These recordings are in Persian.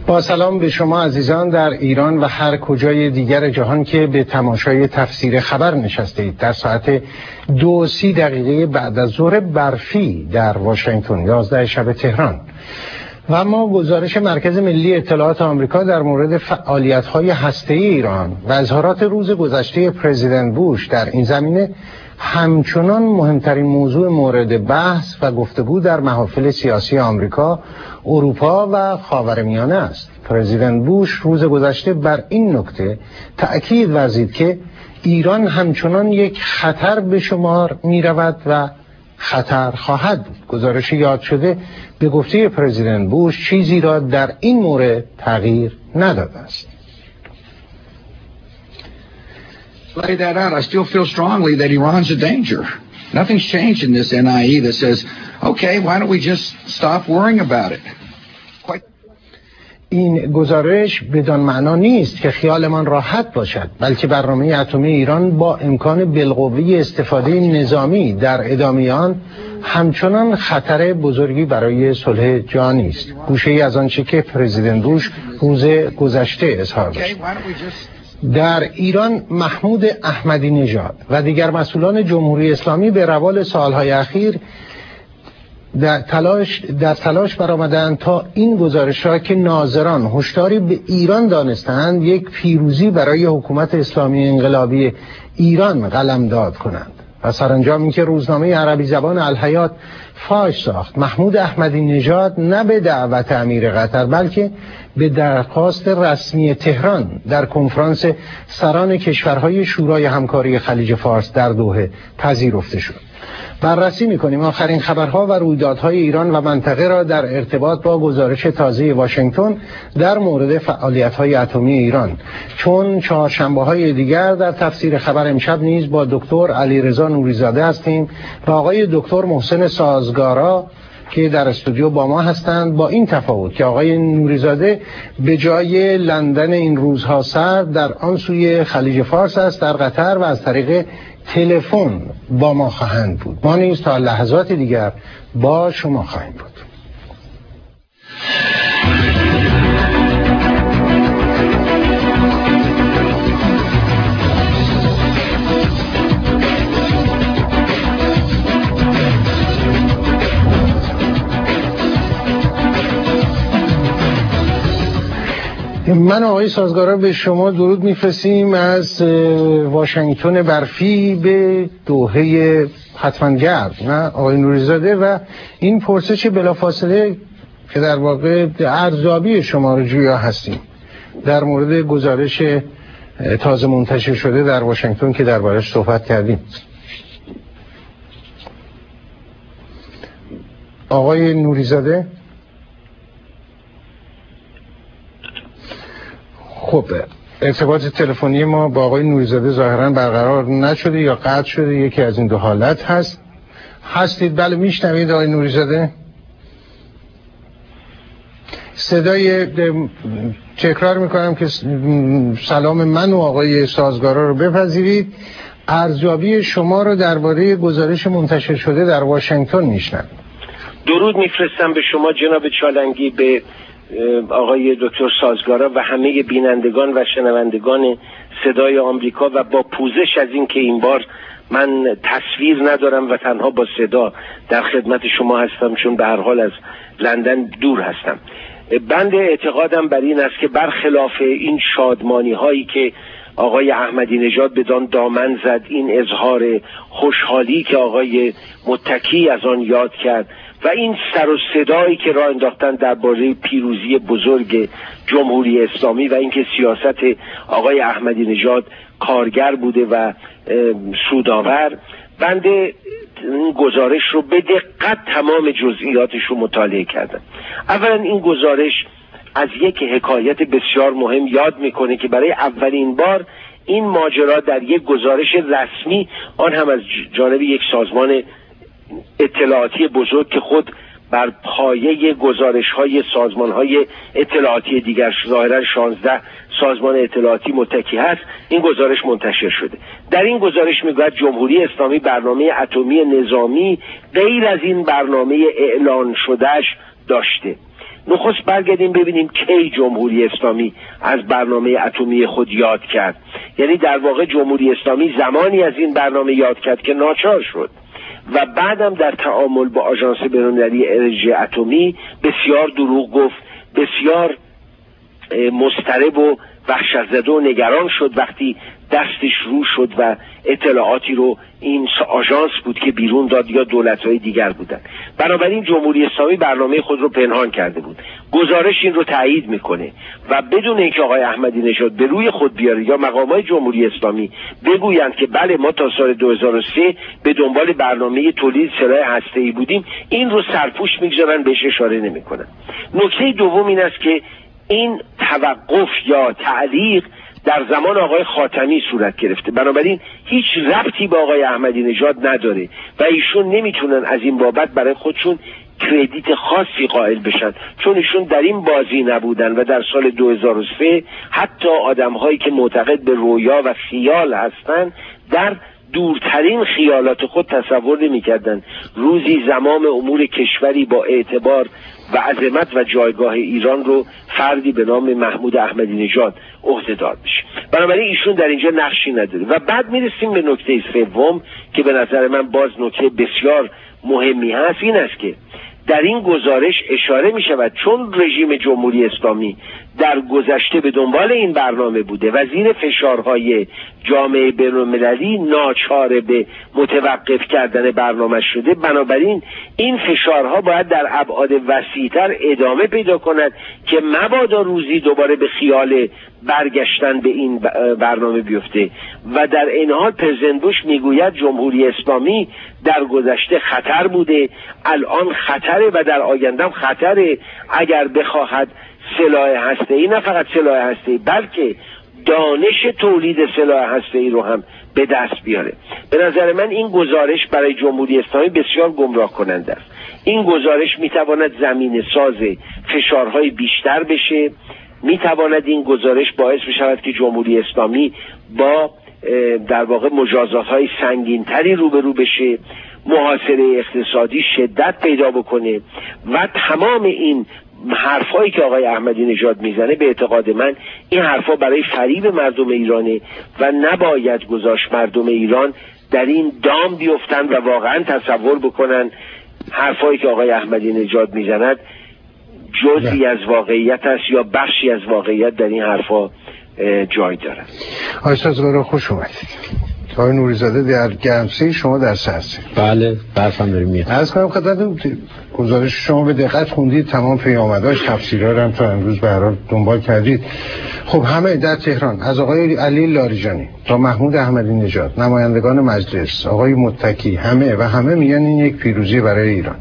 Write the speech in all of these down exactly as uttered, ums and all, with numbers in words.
با سلام به شما عزیزان در ایران و هر کجای دیگر جهان که به تماشای تفسیر خبر نشسته اید. در ساعت دو سی دقیقه بعد از ظهر برفی در واشنگتن، یازده شب تهران. و اما گزارش مرکز ملی اطلاعات آمریکا در مورد فعالیت‌های هسته‌ای ایران و اظهارات روز گذشته پرزیدنت بوش در این زمینه همچنان مهمترین موضوع مورد بحث و گفتگو در محافل سیاسی آمریکا، اروپا و خاورمیانه است. پرزیدنت بوش روز گذشته بر این نکته تأکید ورزید که ایران همچنان یک خطر به شمار می رود و خطر خواهد بود. گزارش یاد شده به گفته پرزیدنت بوش چیزی را در این مورد تغییر نداده است. Lay that out. I still feel strongly that Iran's a danger. Nothing's changed in this N I E that says, okay, why don't we just stop worrying about it? Quite... این گزارش بدان معنا نیست که خیالمان راحت باشد، بلکه برنامه اتمی ایران با امکان بالقوه استفاده نظامی در ادامه آن همچنان خطر بزرگی برای صلح جهانی است. گوشه‌ای از آنچه که پرزیدنت بوش روز گذشته اظهار داشت. در ایران محمود احمدی نژاد و دیگر مسئولان جمهوری اسلامی به روال سالهای اخیر در تلاش در تلاش برآمدند تا این گزارش را که ناظران هشداری به ایران دانستند یک پیروزی برای حکومت اسلامی انقلابی ایران قلمداد کنند و سرانجام اینکه روزنامه عربی زبان الحیات فاش ساخت. محمود احمدی نژاد نه به دعوت امیر قطر بلکه به درخواست رسمی تهران در کنفرانس سران کشورهای شورای همکاری خلیج فارس در دوحه پذیرفته شد. بررسی می‌کنیم آخرین خبرها و رویدادهای ایران و منطقه را در ارتباط با گزارش تازه واشنگتن در مورد فعالیت‌های اتمی ایران. چون چهارشنبه‌های دیگر در تفسیر خبر امشب نیز با دکتر علیرضا نوری‌زاده هستیم و آقای دکتر محسن سازگارا که در استودیو با ما هستند، با این تفاوت که آقای نوری‌زاده به جای لندن این روزها سرد در آن سوی خلیج فارس است در قطر و از طریق تلفن با ما خواهند بود. ما نیز تا لحظات دیگر با شما خواهیم بود. من آقای سازگارا به شما درود میفرستیم از واشنگتن برفی به دوحه حتما گرم، نه آقای نوری‌زاده، و این پرسش بلافاصله که در واقع ارزیابی شما رو جویا هستیم در مورد گزارش تازه منتشر شده در واشنگتن که دربارش صحبت کردیم. آقای نوری‌زاده، خب ارتباط تلفنی ما با آقای نوری‌زاده ظاهراً برقرار نشده یا قطع شده، یکی از این دو حالت هست. هستید؟ بله میشنوید آقای نوری‌زاده؟ صدای تکرار میکنم که سلام من و آقای سازگارا رو بپذیرید. ارزیابی شما رو درباره گزارش منتشر شده در واشنگتن میشنویم. درود میفرستم به شما جناب چالنگی، به آقای دکتر سازگارا و همه بینندگان و شنوندگان صدای آمریکا، و با پوزش از این که این بار من تصویر ندارم و تنها با صدا در خدمت شما هستم، چون به هر حال از لندن دور هستم. بنده اعتقادم بر این است که برخلاف این شادمانی هایی که آقای احمدی نژاد بدان دامن زد، این اظهار خوشحالی که آقای متکی از آن یاد کرد و این سر و صدایی که راه انداختن درباره پیروزی بزرگ جمهوری اسلامی و اینکه سیاست آقای احمدی نژاد کارگر بوده و سودآور، بنده این گزارش رو به دقت تمام جزئیاتش رو مطالعه کردم. اولا این گزارش از یک حکایت بسیار مهم یاد میکنه که برای اولین بار این ماجرا در یک گزارش رسمی، آن هم از جانب یک سازمان اطلاعاتی بزرگ که خود بر پایه گزارش‌های سازمان‌های اطلاعاتی دیگر، ظاهراً شانزده سازمان اطلاعاتی متکی هست، این گزارش منتشر شده. در این گزارش میگوید جمهوری اسلامی برنامه اتمی نظامی غیر از این برنامه اعلان شدهش داشته. نخست برگردیم ببینیم کی جمهوری اسلامی از برنامه اتمی خود یاد کرد. یعنی در واقع جمهوری اسلامی زمانی از این برنامه یاد کرد که ناچار شد و بعدم در تعامل با آژانس بین‌المللی انرژی اتمی بسیار دروغ گفت، بسیار مضطرب و وحشت زده و نگران شد وقتی دستش رو شد و اطلاعاتی رو این آژانس بود که بیرون داد یا دولت‌های دیگر بودن. بنابراین جمهوری اسلامی برنامه خود رو پنهان کرده بود. گزارش این رو تایید میکنه و بدون اینکه آقای احمدی نژاد به روی خود بیاره یا مقامات جمهوری اسلامی بگویند که بله ما تا سال دو هزار و سه به دنبال برنامه تولید سلاح هسته‌ای بودیم، این رو سرپوش میگذارن، بهش اشاره نمیکنن. نکته دوم این است که این توقف یا تعلیق در زمان آقای خاتمی صورت گرفته، بنابراین هیچ ربطی با آقای احمدی نژاد نداره و ایشون نمیتونن از این بابت برای خودشون کردیت خاصی قائل بشن، چون ایشون در این بازی نبودن و در سال دو هزار و سه حتی آدم‌هایی که معتقد به رویا و خیال هستن در دورترین خیالات خود تصور نمی‌کردند روزی زمام امور کشوری با اعتبار و عظمت و جایگاه ایران رو فردی به نام محمود احمدی نژاد عهده‌دار بشه. بنابراین ایشون در اینجا نقشی نداره. و بعد میرسیم به نکته سوم که به نظر من باز نکته بسیار مهمی هست، این است که در این گزارش اشاره می شود چون رژیم جمهوری اسلامی در گذشته به دنبال این برنامه بوده و زیر فشارهای جامعه بین‌المللی ناچار به متوقف کردن برنامه شده، بنابراین این فشارها باید در ابعاد وسیع‌تر ادامه پیدا کند که مبادا روزی دوباره به خیال برگشتن به این برنامه بیفته. و در این حال پرزیدنت بوش میگوید جمهوری اسلامی در گذشته خطر بوده، الان خطره و در آینده هم خطره اگر بخواهد سلاح هسته‌ای، نه فقط سلاح هسته‌ای بلکه دانش تولید سلاح هسته‌ای رو هم به دست بیاره. به نظر من این گزارش برای جمهوری اسلامی بسیار گمراه کننده است. این گزارش میتواند زمینه ساز فشارهای بیشتر بشه، میتواند این گزارش باعث بشود که جمهوری اسلامی با در واقع مجازات‌های سنگین‌تری روبرو بشه، محاصره اقتصادی شدت پیدا بکنه و تمام این حرفایی که آقای احمدی نژاد میزنه به اعتقاد من این حرفا برای فریب مردم ایرانه و نباید گذاشت مردم ایران در این دام بیفتن و واقعا تصور بکنن حرفایی که آقای احمدی نژاد میزند جزئی از واقعیت است یا بخشی از واقعیت در این حرفا جای دارد. آقای سازگارا خوش اومدید. آقای نوریزاده در گرمسه، شما در سرسه. بله برفم داریم میاد. عرض کنم خدمتتون گزارش شما به دقت خوندید، تمام پیامدهاش تفسیرها رو هم تا امروز به هر حال دنبال کردید. خب همه در تهران از آقای علی لاریجانی تا محمود احمدی نژاد، نمایندگان مجلس، آقای متکی، همه و همه میگن این یک پیروزی برای ایران.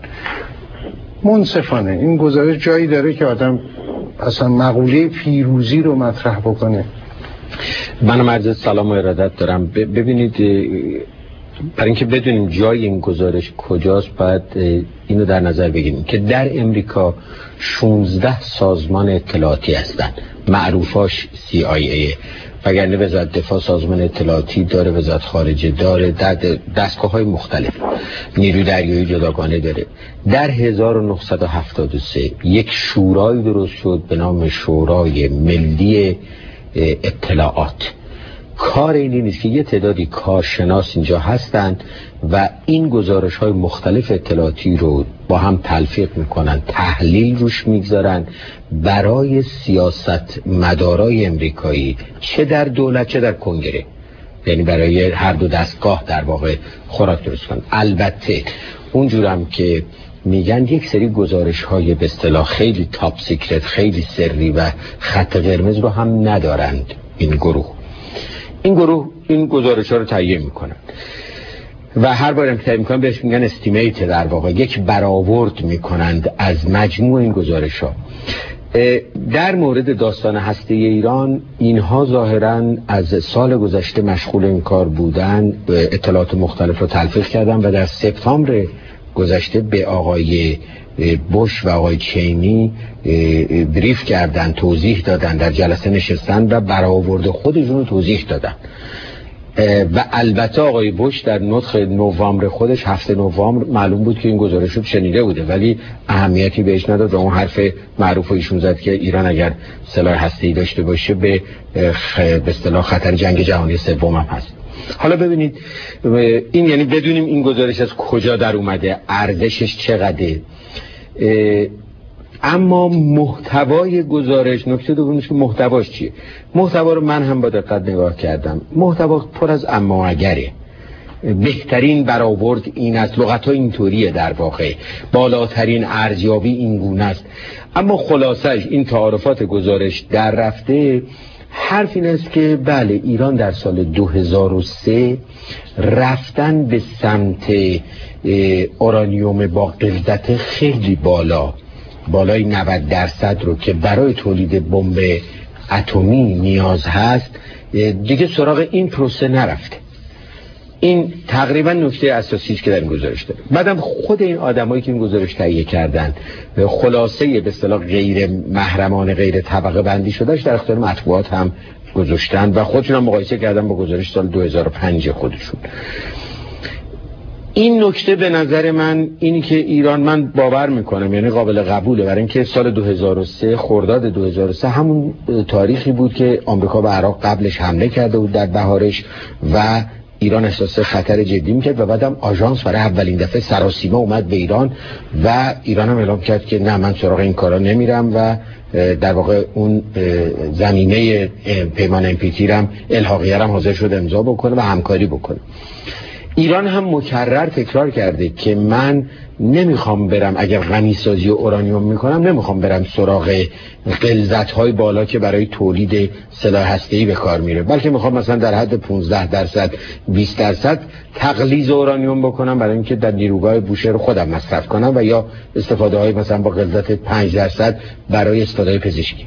منصفانه این گزارش جایی داره که آدم اصلا مقوله پیروزی رو مطرح بکنه؟ من مجلس سلام و ارادت دارم. ببینید برای اینکه بدونیم جای این گزارش کجاست باید اینو در نظر بگیریم که در امریکا شانزده سازمان اطلاعاتی هستن، معروفاش سی آی ای، وگرنه وزارت دفاع سازمان اطلاعاتی داره، وزارت خارجه داره، در دستگاه های مختلف، نیروی دریایی جداگانه داره. در هزار و نهصد و هفتاد و سه یک شورای درست شد به نام شورای ملی اطلاعات. کار اینی نیست که یه تعدادی کارشناس اینجا هستند و این گزارش های مختلف اطلاعاتی رو با هم تلفیق میکنن، تحلیل روش میگذارن برای سیاست مدارای امریکایی، چه در دولت چه در کنگره، یعنی برای هر دو دستگاه در واقع خوراک درست کنن. البته اونجورم که میگن یک سری گزارش های به اصطلاح خیلی تاپ سیکرت، خیلی سری و خط قرمز رو هم ندارند این گروه. این گروه این گزارش ها رو تهیه میکنن و هر بار تهیه میکنن بهش میگن استیمیت، در واقع یک برآورد میکنند از مجموع این گزارش ها. در مورد داستان هسته ایران اینها ظاهرا از سال گذشته مشغول این کار بودن، اطلاعات مختلف رو تلفیق کردن و در سپتامبر گذشته به آقای بوش و آقای چینی بریف کردن، توضیح دادن، در جلسه نشستن و برآورد خودشون رو توضیح دادن. و البته آقای بوش در نطق نوامبر خودش هفته نوامبر معلوم بود که این گزارش رو شنیده بوده ولی اهمیتی بهش نداد و اون حرف معروف ایشون زد که ایران اگر سلاح هسته‌ای داشته باشه به به اصطلاح خطر جنگ جهانی سوم هم هست. حالا ببینید این یعنی بدونیم این گزارش از کجا در اومده، ارزشش چقدره. اما محتوای گزارش، نکته دومش که محتواش چیه؟ محتوا رو من هم با دقت نگاه کردم. محتوا پر از اما و اگره. بهترین برآورد این است، لغت‌ها اینطوریه در واقع، بالاترین ارزیابی این گونه است. اما خلاصش این تعارفات گزارش در رفته حرف این است که بله ایران در سال دو هزار و سه رفتن به سمت اورانیوم با غلظت خیلی بالا، بالای نود درصد رو که برای تولید بمب اتمی نیاز هست دیگه سراغ این پروسه نرفته. این تقریبا نکته اساسی است که در این گزارش داره. بعدم خود این آدمایی که این گزارش تهیه کردن خلاصه به اصطلاح غیر محرمانه غیر طبقه بندی شدهش در اختیار مطبوعات هم گذاشتن و خودشون هم مقایسه کردن با گزارش سال دو هزار و پنج خودشون. این نکته به نظر من اینی که ایران، من باور میکنم یعنی قابل قبوله، برای اینکه سال دو هزار و سه خرداد دو هزار و سه همون تاریخی بود که آمریکا به عراق قبلش حمله کرده بود در بهارش و ایران احساس خطر جدی میکرد و بعدم آژانس برای اولین دفعه سراسیمه اومد به ایران و ایران هم اعلام کرد که نه من سراغ این کارا نمیرم و در واقع اون زمینه پیمان ام پی تی رم الحاقیه رم حاضر شد امضا بکنه و همکاری بکنه. ایران هم مکرر تکرار کرده که من نمیخوام برم، اگر غنیسازی و اورانیوم میکنم نمیخوام برم سراغ غلظت‌های بالا که برای تولید سلاح هسته‌ای به کار میره، بلکه میخوام مثلا در حد پانزده درصد بیست درصد تغلیظ اورانیوم بکنم برای اینکه در نیروگاه بوشهر خودم مصرف کنم و یا استفاده های مثلا با غلظت پنج درصد برای استفاده پزشکی.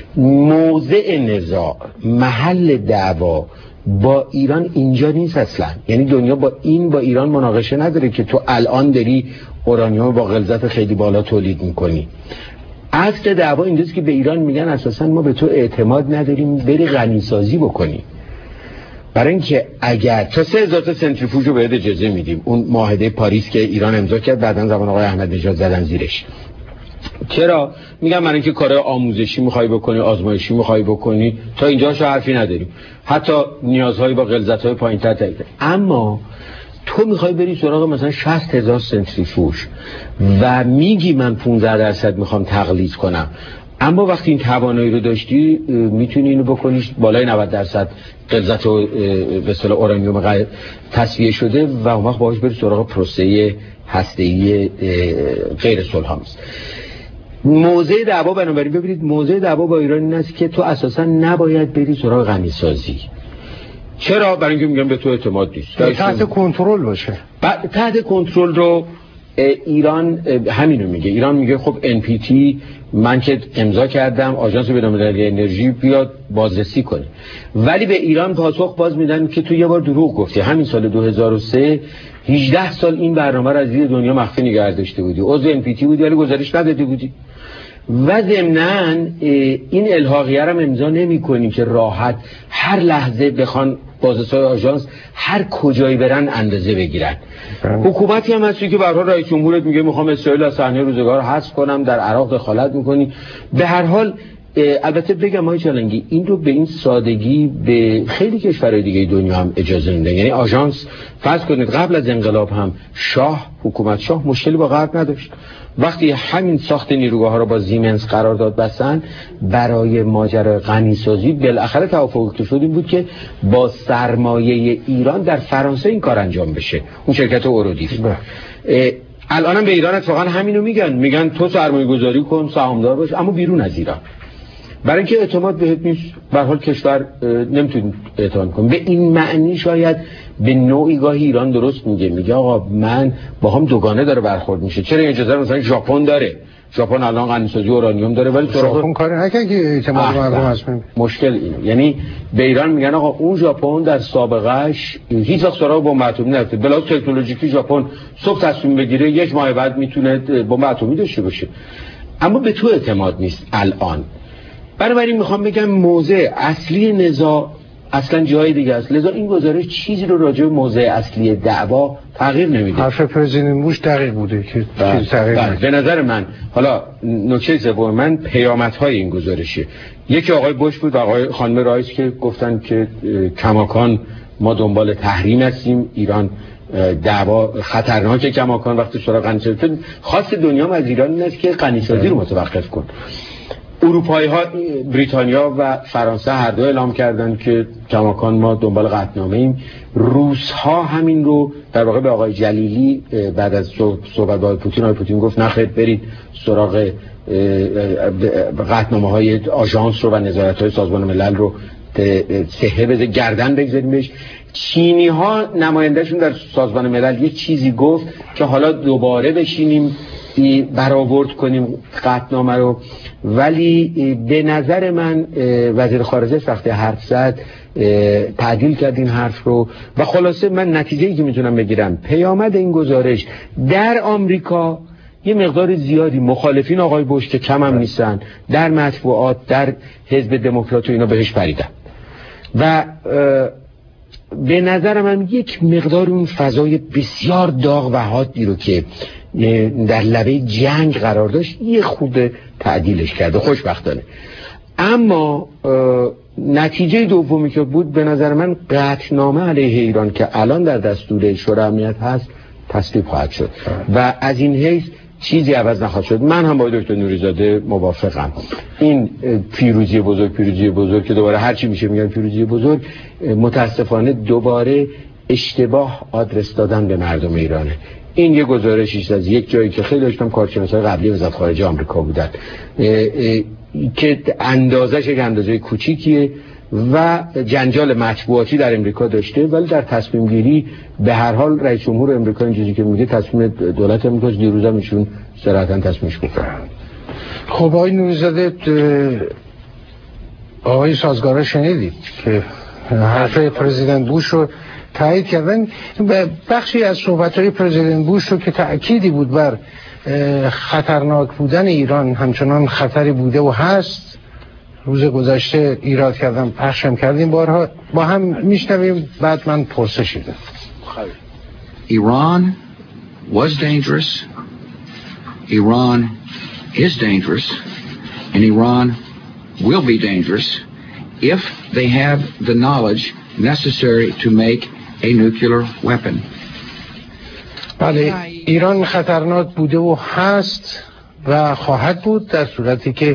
موضع نزاع، محل دعوا با ایران اینجا نیست اصلا. یعنی دنیا با این با ایران مناقشه نداره که تو الان داری اورانیوم با غلظت خیلی بالا تولید میکنی. اصل دعوا اینجاست که به ایران میگن اساسا ما به تو اعتماد نداریم بری غنیسازی بکنی، برای اینکه اگر تا سه هزار تا سنتریفوژ رو بهت اجازه میدیم، اون معاهده پاریس که ایران امضا کرد بعداً زمان آقای احمد نژاد زدن زیرش. چرا؟ میگم برای اینکه کار آموزشی میخوای بکنی، آزمایشی میخوای بکنی، تا اینجاشو حرفی نداریم، حتی نیازهای با غلظت‌های پایین‌تر تعیین. اما تو میخوای بری سراغ مثلا شصت هزار سنتریفوژ و میگی من پانزده درصد میخوام تقلید کنم، اما وقتی این توانایی رو داشتی میتونی اینو بکنی بالای نود درصد غلظت و به اصطلاح اورانیوم تصفیه شده و اون وقت باهاش بری سراغ پروسه هسته‌ای غیر صلح‌آمیز. موضع دعوا بنابراین ببینید موضع دعوا با ایران این است که تو اساسا نباید بری سراغ غنیسازی. چرا؟ برای اینکه میگم به تو اعتماد نیست، تحت کنترل باشه. تحت کنترل رو ایران همینو میگه. ایران میگه خب ان پی تی من که امضا کردم، آژانس بین‌المللی انرژی بیاد بازرسی کنه، ولی به ایران پاسخ باز میدن که تو یه بار دروغ گفتی. همین سال دو هزار و سه هجده سال این برنامه رو از دید دنیا مخفی نگه داشته بودی، عضو ان پی تی بودی ولی گزارش نداده بودی و ضمناً این الحاقیه رو امضا نمی‌کنی که راحت هر لحظه بخوان بازرسای آژانس هر کجایی برن اندازه بگیرن. حکومتی هم هستی که به هر حال رئیس جمهورت میگه میخوام اسرائیل از صحنه روزگار حذف کنم، در عراق دخالت میکنی. به هر حال البته بگم آقای چالنگی این رو به این سادگی به خیلی کشورهای دیگه دنیا هم اجازه نمیدن. یعنی آژانس فرض کنید قبل از انقلاب هم شاه، حکومت شاه مشکلی با غرب نداشت. وقتی همین ساخت نیروگاه ها رو با زیمنس قرارداد بستن برای ماجرای غنیسازی، بالاخره توافق که شد این بود که با سرمایه ایران در فرانسه این کار انجام بشه، اون شرکت اورودیف. الانم به ایران اتفاقا همینو میگن، میگن تو سرمایه گذاری کن، سهامدار باش، اما بیرون از ایران، برای اینکه اعتماد بهت نیست. به هر حال کشور نمیتونه اعتماد کنه. به این معنی شاید به نوعی گاهی ایران درست میگه، میگه آقا من با هم دوگانه داره برخورد میشه. چرا اجازه مثلا ژاپن داره، ژاپن الان غنیسازی اورانیوم داره ولی ژاپن کاری نکنه که اعتماد مردم هست. مشکل اینه، یعنی به ایران میگن آقا اون ژاپن در سابقهش هیچ وقت سراغ بمب اتمی نرفته، بلا تکنولوژیکی ژاپن صبح تصمیم بگیره یک ماه بعد میتونه بمب اتمی داشته باشه، اما به تو اعتماد نیست الان. بنابراین میخوام بگم موضع اصلی نزاع اصلا جای دیگه است. لذا این گزارش چیزی رو راجع به موضع اصلی دعوا تغییر نمیده. حرف پرزیدنت بوش دقیق بوده که چیزی تغییر نمیده. به نظر من حالا نکته سوم من پیامدهای این گزارشه. یکی آقای بوش بود و آقای خانم رایس که گفتن که کماکان ما دنبال تحریم هستیم، ایران دعوا خطرناکه کماکان وقتی سراغ غنیسازی. خاص دنیا از ایران این است که غنیسازی رو متوقف کن. اروپایی ها، بریتانیا و فرانسه هر دو اعلام کردن که کماکان ما دنبال قطعنامه ایم. روس ها همین رو در واقع به آقای جلیلی بعد از صحبت با آقای پوتین، آقای پوتین گفت نخیر برید سراغ قطعنامه های آژانس رو و نظارت های سازمان ملل رو سهه بده گردن بگذاریم بهش. چینی ها نمایندهشون در سازمان ملل یه چیزی گفت که حالا دوباره بشینیم برآورد کنیم قطعنامه رو، ولی به نظر من وزیر خارجه وقتی حرف زد تعدیل کرد این حرف رو و خلاصه من نتیجه‌ای که میتونم بگیرم پیامد این گزارش در آمریکا یه مقدار زیادی مخالفین آقای بوش که کم هم نیستن در مطبوعات در حزب دموکرات و اینا بهش پریدن و به نظر من یک مقدار اون فضای بسیار داغ و حادی رو که در لبه جنگ قرار داشت یه خود تعدیلش کرده خوشبختانه. اما نتیجه دومی که بود به نظر من قطعنامه علیه ایران که الان در دستور شورای امنیت هست تصویب خواهد شد و از این حیث چیزی عوض نخواهد شد. من هم با دکتر نوریزاده موافقم. این پیروزی بزرگ پیروزی بزرگ که دوباره هر چی میشه میگن پیروزی بزرگ، متاسفانه دوباره اشتباه آدرس دادن به مردم ایرانه. این یه گزارشیست از یک جایی که خیلی داشتم کارشناسای قبلی وزارت خارجه آمریکا بودن که اندازش یک اندازه کوچیکیه و جنجال مطبوعاتی در امریکا داشته، ولی در تصمیم گیری به هر حال رئیس جمهور امریکا این چیزی که میگه تصمیم دولت امریکاست. دیروز هم ایشون صراحتاً تصمیمش گفتن. خب آقای نوریزاده، آقای سازگارا شنیدید که حرف پرزیدنت بوش رو تایید کردن. بخشی از صحبت‌های پرزیدنت بوش رو که تأکیدی بود بر خطرناک بودن ایران، همچنان خطری بوده و هست، روز گذشته ایراد کردم پخشم کردیم بارها، با هم میشنویم بعد من پرسشی دارم. Iran was dangerous, Iran is dangerous, and Iran will be dangerous if they have the knowledge necessary to make a nuclear weapon. بله، ایران خطرناک بوده و هست و خواهد بود در صورتی که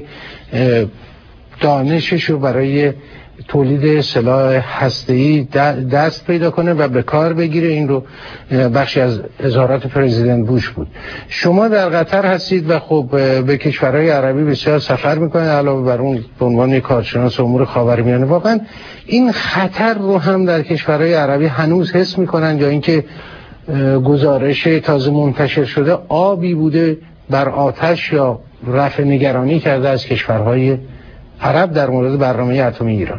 دانشش رو برای تولید سلاح هسته‌ای دست پیدا کنه و به کار بگیره. این رو بخشی از اظهارات پرزیدنت بوش بود. شما در قطر هستید و خب به کشورهای عربی بسیار سفر میکنید، علاوه بر اون به عنوان کارشناس امور خاورمیانه. واقعا این خطر رو هم در کشورهای عربی هنوز حس میکنن یا اینکه گزارش تازه منتشر شده آبی بوده بر آتش یا رفع نگرانی کرده از کشورهای عرب در مورد برنامه اتمی ایران؟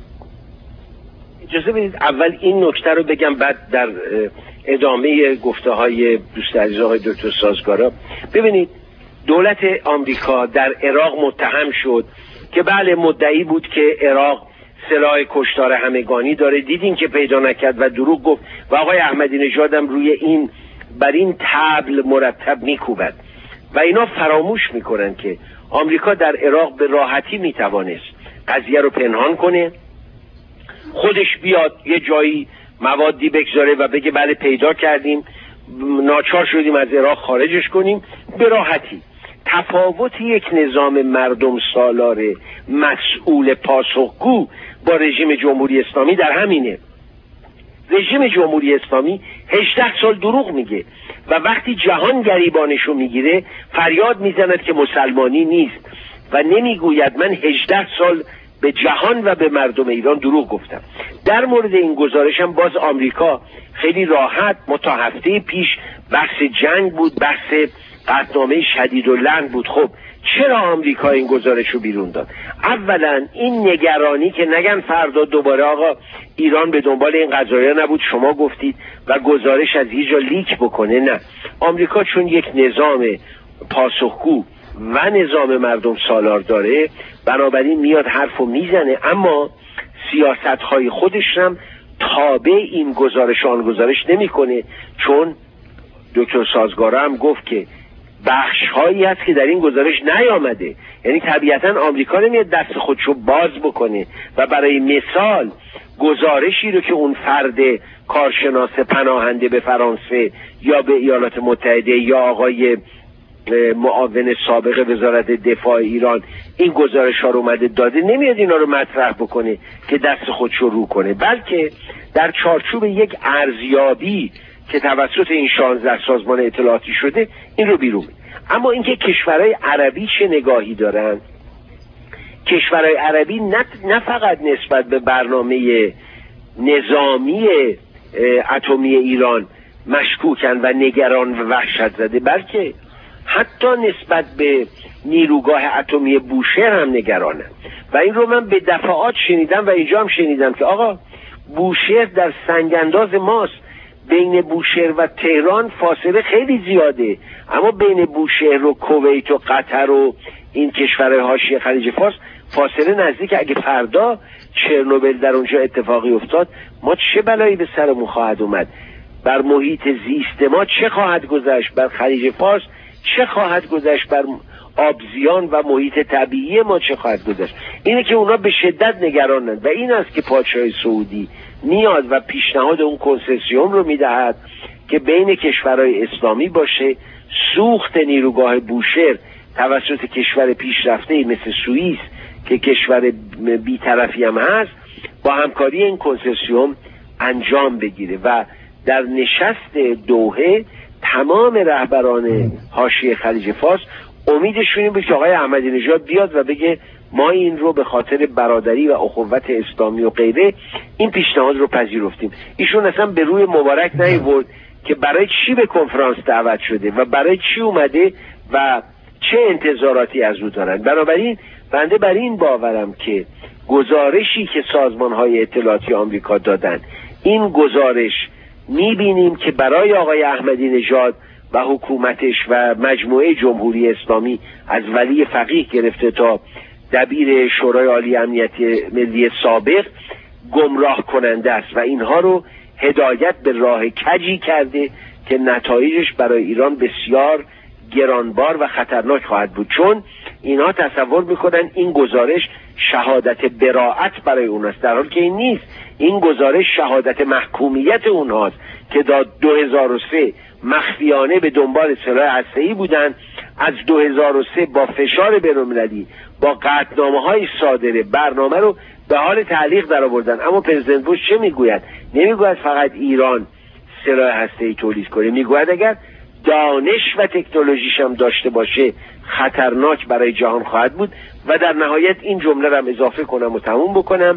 اجازه بدید اول این نکته رو بگم، بعد در ادامه گفته های دوست عزیز آقای دکتر سازگارا. ببینید، دولت آمریکا در عراق متهم شد که بله مدعی بود که عراق سلاح کشتار همگانی داره، دیدین که پیدا نکرد و دروغ گفت و آقای احمدی نژاد هم روی این بر این طبل مرتب میکوبد و اینا فراموش میکنن که آمریکا در عراق به راحتی میتوانست قضیه رو پنهان کنه، خودش بیاد یه جایی موادی بگذاره و بگه بله پیدا کردیم، ناچار شدیم از عراق خارجش کنیم به راحتی. تفاوت یک نظام مردم سالار مسئول پاسخگو با رژیم جمهوری اسلامی در همینه. رژیم جمهوری اسلامی هجده سال دروغ میگه و وقتی جهان گریبانشو میگیره فریاد میزند که مسلمانی نیست و نمیگوید من هجده سال به جهان و به مردم ایران دروغ گفتم. در مورد این گزارشم باز آمریکا خیلی راحت، ما تا هفته پیش بحث جنگ بود، بحث قطعنامه شدید و لند بود. خب چرا آمریکا این گزارش رو بیرون داد؟ اولا این نگرانی که نگن فردا دوباره آقا ایران به دنبال این قضایا نبود، شما گفتید و گزارش از یه جا لیک بکنه. نه، آمریکا چون یک نظام پاسخگو و نظام مردم سالار داره، بنابراین میاد حرفو میزنه. اما سیاست‌های خودش هم تابع این گزارش آن گزارش نمی‌کنه، چون دکتر سازگارا هم گفت که بخش هایی هست که در این گزارش نیامده. یعنی طبیعتا آمریکا نمیاد دست خودشو باز بکنه و برای مثال گزارشی رو که اون فرد کارشناس پناهنده به فرانسه یا به ایالات متحده یا آقای معاون سابق وزارت دفاع ایران این گزارش ها رو اومده داده، نمیاد اینا رو مطرح بکنه که دست خودشو رو کنه، بلکه در چارچوب یک ارزیابی که توسط این شانزده سازمان اطلاعاتی شده این رو بیرون. اما اینکه کشورهای عربی چه نگاهی دارن، کشورهای عربی نه, نه فقط نسبت به برنامه نظامی اتمی ایران مشکوکن و نگران و وحشت زده، بلکه حتی نسبت به نیروگاه اتمی بوشهر هم نگرانن. و این رو من به دفعات شنیدم و اینجا هم شنیدم که آقا بوشهر در سنگانداز ماست، بین بوشهر و تهران فاصله خیلی زیاده، اما بین بوشهر و کویت و قطر و این کشورهای حاشیه خلیج فارس فاصله نزدیک. اگه فردا چرنوبل در اونجا اتفاقی افتاد ما چه بلایی به سرمون خواهد اومد؟ بر محیط زیست ما چه خواهد گذشت؟ بر خلیج فارس چه خواهد گذشت؟ بر آبزیان و محیط طبیعی ما چه خواهد گذشت؟ اینه که اونا به شدت نگرانند و این است که پادشاه سعودی نیاز و پیشنهاد اون کنسسیوم رو میدهد که بین کشورهای اسلامی باشه، سوخت نیروگاه بوشهر توسط کشور پیشرفته مثل سوئیس که کشور بی‌طرفی هم هست با همکاری این کنسسیوم انجام بگیره. و در نشست دوحه تمام رهبران حاشیه خلیج فارس امیدشون این بود که آقای احمدی نژاد بیاد و بگه ما این رو به خاطر برادری و اخوت اسلامی و غیره این پیشنهاد رو پذیرفتیم. ایشون اصلا به روی مبارک نیورد که برای چی به کنفرانس دعوت شده و برای چی اومده و چه انتظاراتی از او دارن. بنابراین بنده بر این باورم که گزارشی که سازمان‌های اطلاعاتی آمریکا دادن، این گزارش می‌بینیم که برای آقای احمدی نژاد و حکومتش و مجموعه جمهوری اسلامی از ولی فقیه گرفته تا دبیر شورای عالی امنیتی ملی سابق گمراه کننده است و اینها رو هدایت به راه کجی کرده که نتایجش برای ایران بسیار گرانبار و خطرناک خواهد بود، چون اینها تصور میکنن این گزارش شهادت براءت برای اوناست، در حالی که این نیست. این گزارش شهادت محکومیت اونهاست که تا دو هزار و سه مخفیانه به دنبال سلاح هسته‌ای بودن، از دو هزار و سه با فشار بین‌المللی با قطعنامه‌های صادره برنامه رو به حال تعلیق در آوردن. اما پرزیدنت بوش چه میگوید؟ نمیگوید فقط ایران سلاح هسته‌ای تولید کنه، میگوید اگر دانش و تکنولوژیش هم داشته باشه خطرناک برای جهان خواهد بود. و در نهایت این جمله رو هم اضافه کنم و تموم بکنم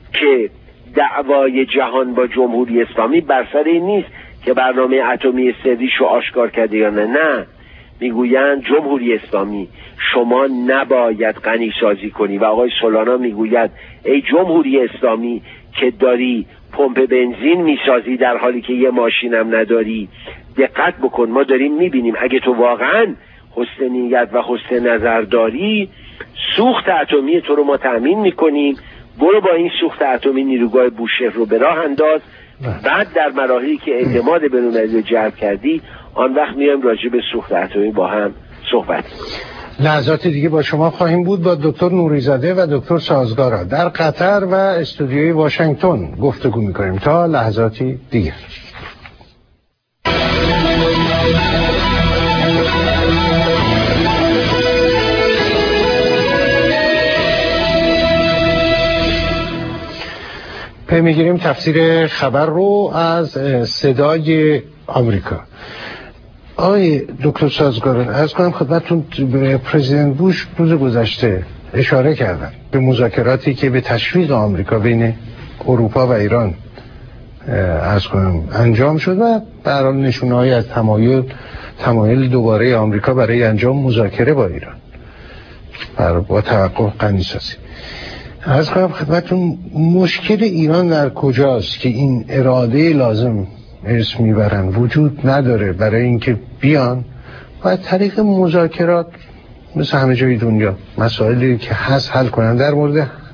که دعوای جهان با جمهوری اسلامی بر سر این نیست که برنامه اتمی سریش رو آشکار کرده یا نه. نه، میگویند جمهوری اسلامی شما نباید غنی سازی کنی و آقای سولانا میگوید ای جمهوری اسلامی که داری پمپ بنزین میسازی در حالی که یه ماشینم نداری، دقت بکن، ما داریم میبینیم اگه تو واقعا حسن نیت و حسن نظر داری سوخت اتمی تو رو ما تأمین میکنیم، برو با این سوخت اتمی نیروگاه بوشهر رو به راه انداز، بعد در مراحلی که اعتماد بین‌المللی رو جلب کردی آن وقت میایم راجع به سوخت اتمی با هم صحبت. لحظات دیگه با شما خواهیم بود با دکتر نوریزاده و دکتر سازگارا در قطر و استودیوی واشنگتن گفتگو میکنیم تا لحظاتی دیگه. پی میگیریم تفسیر خبر رو از صدای آمریکا. آقای دکتر سازگارا، عرض کنم خدمتتون پرزیدنت بوش روز گذشته اشاره کردن به مذاکراتی که به تشویق آمریکا بین اروپا و ایران عرض کنم انجام شد و به هر حال نشونه‌هایی از تمایل تمایل دوباره آمریکا برای انجام مذاکره با ایران با توقع غنی‌سازی. عرض کنم خدمتتون مشکل ایران در کجاست که این اراده لازم اسم میبرن وجود نداره برای اینکه بیان و طریق مذاکرات مثل همه جای دنیا مسائلی که هست حل کنن. در مورد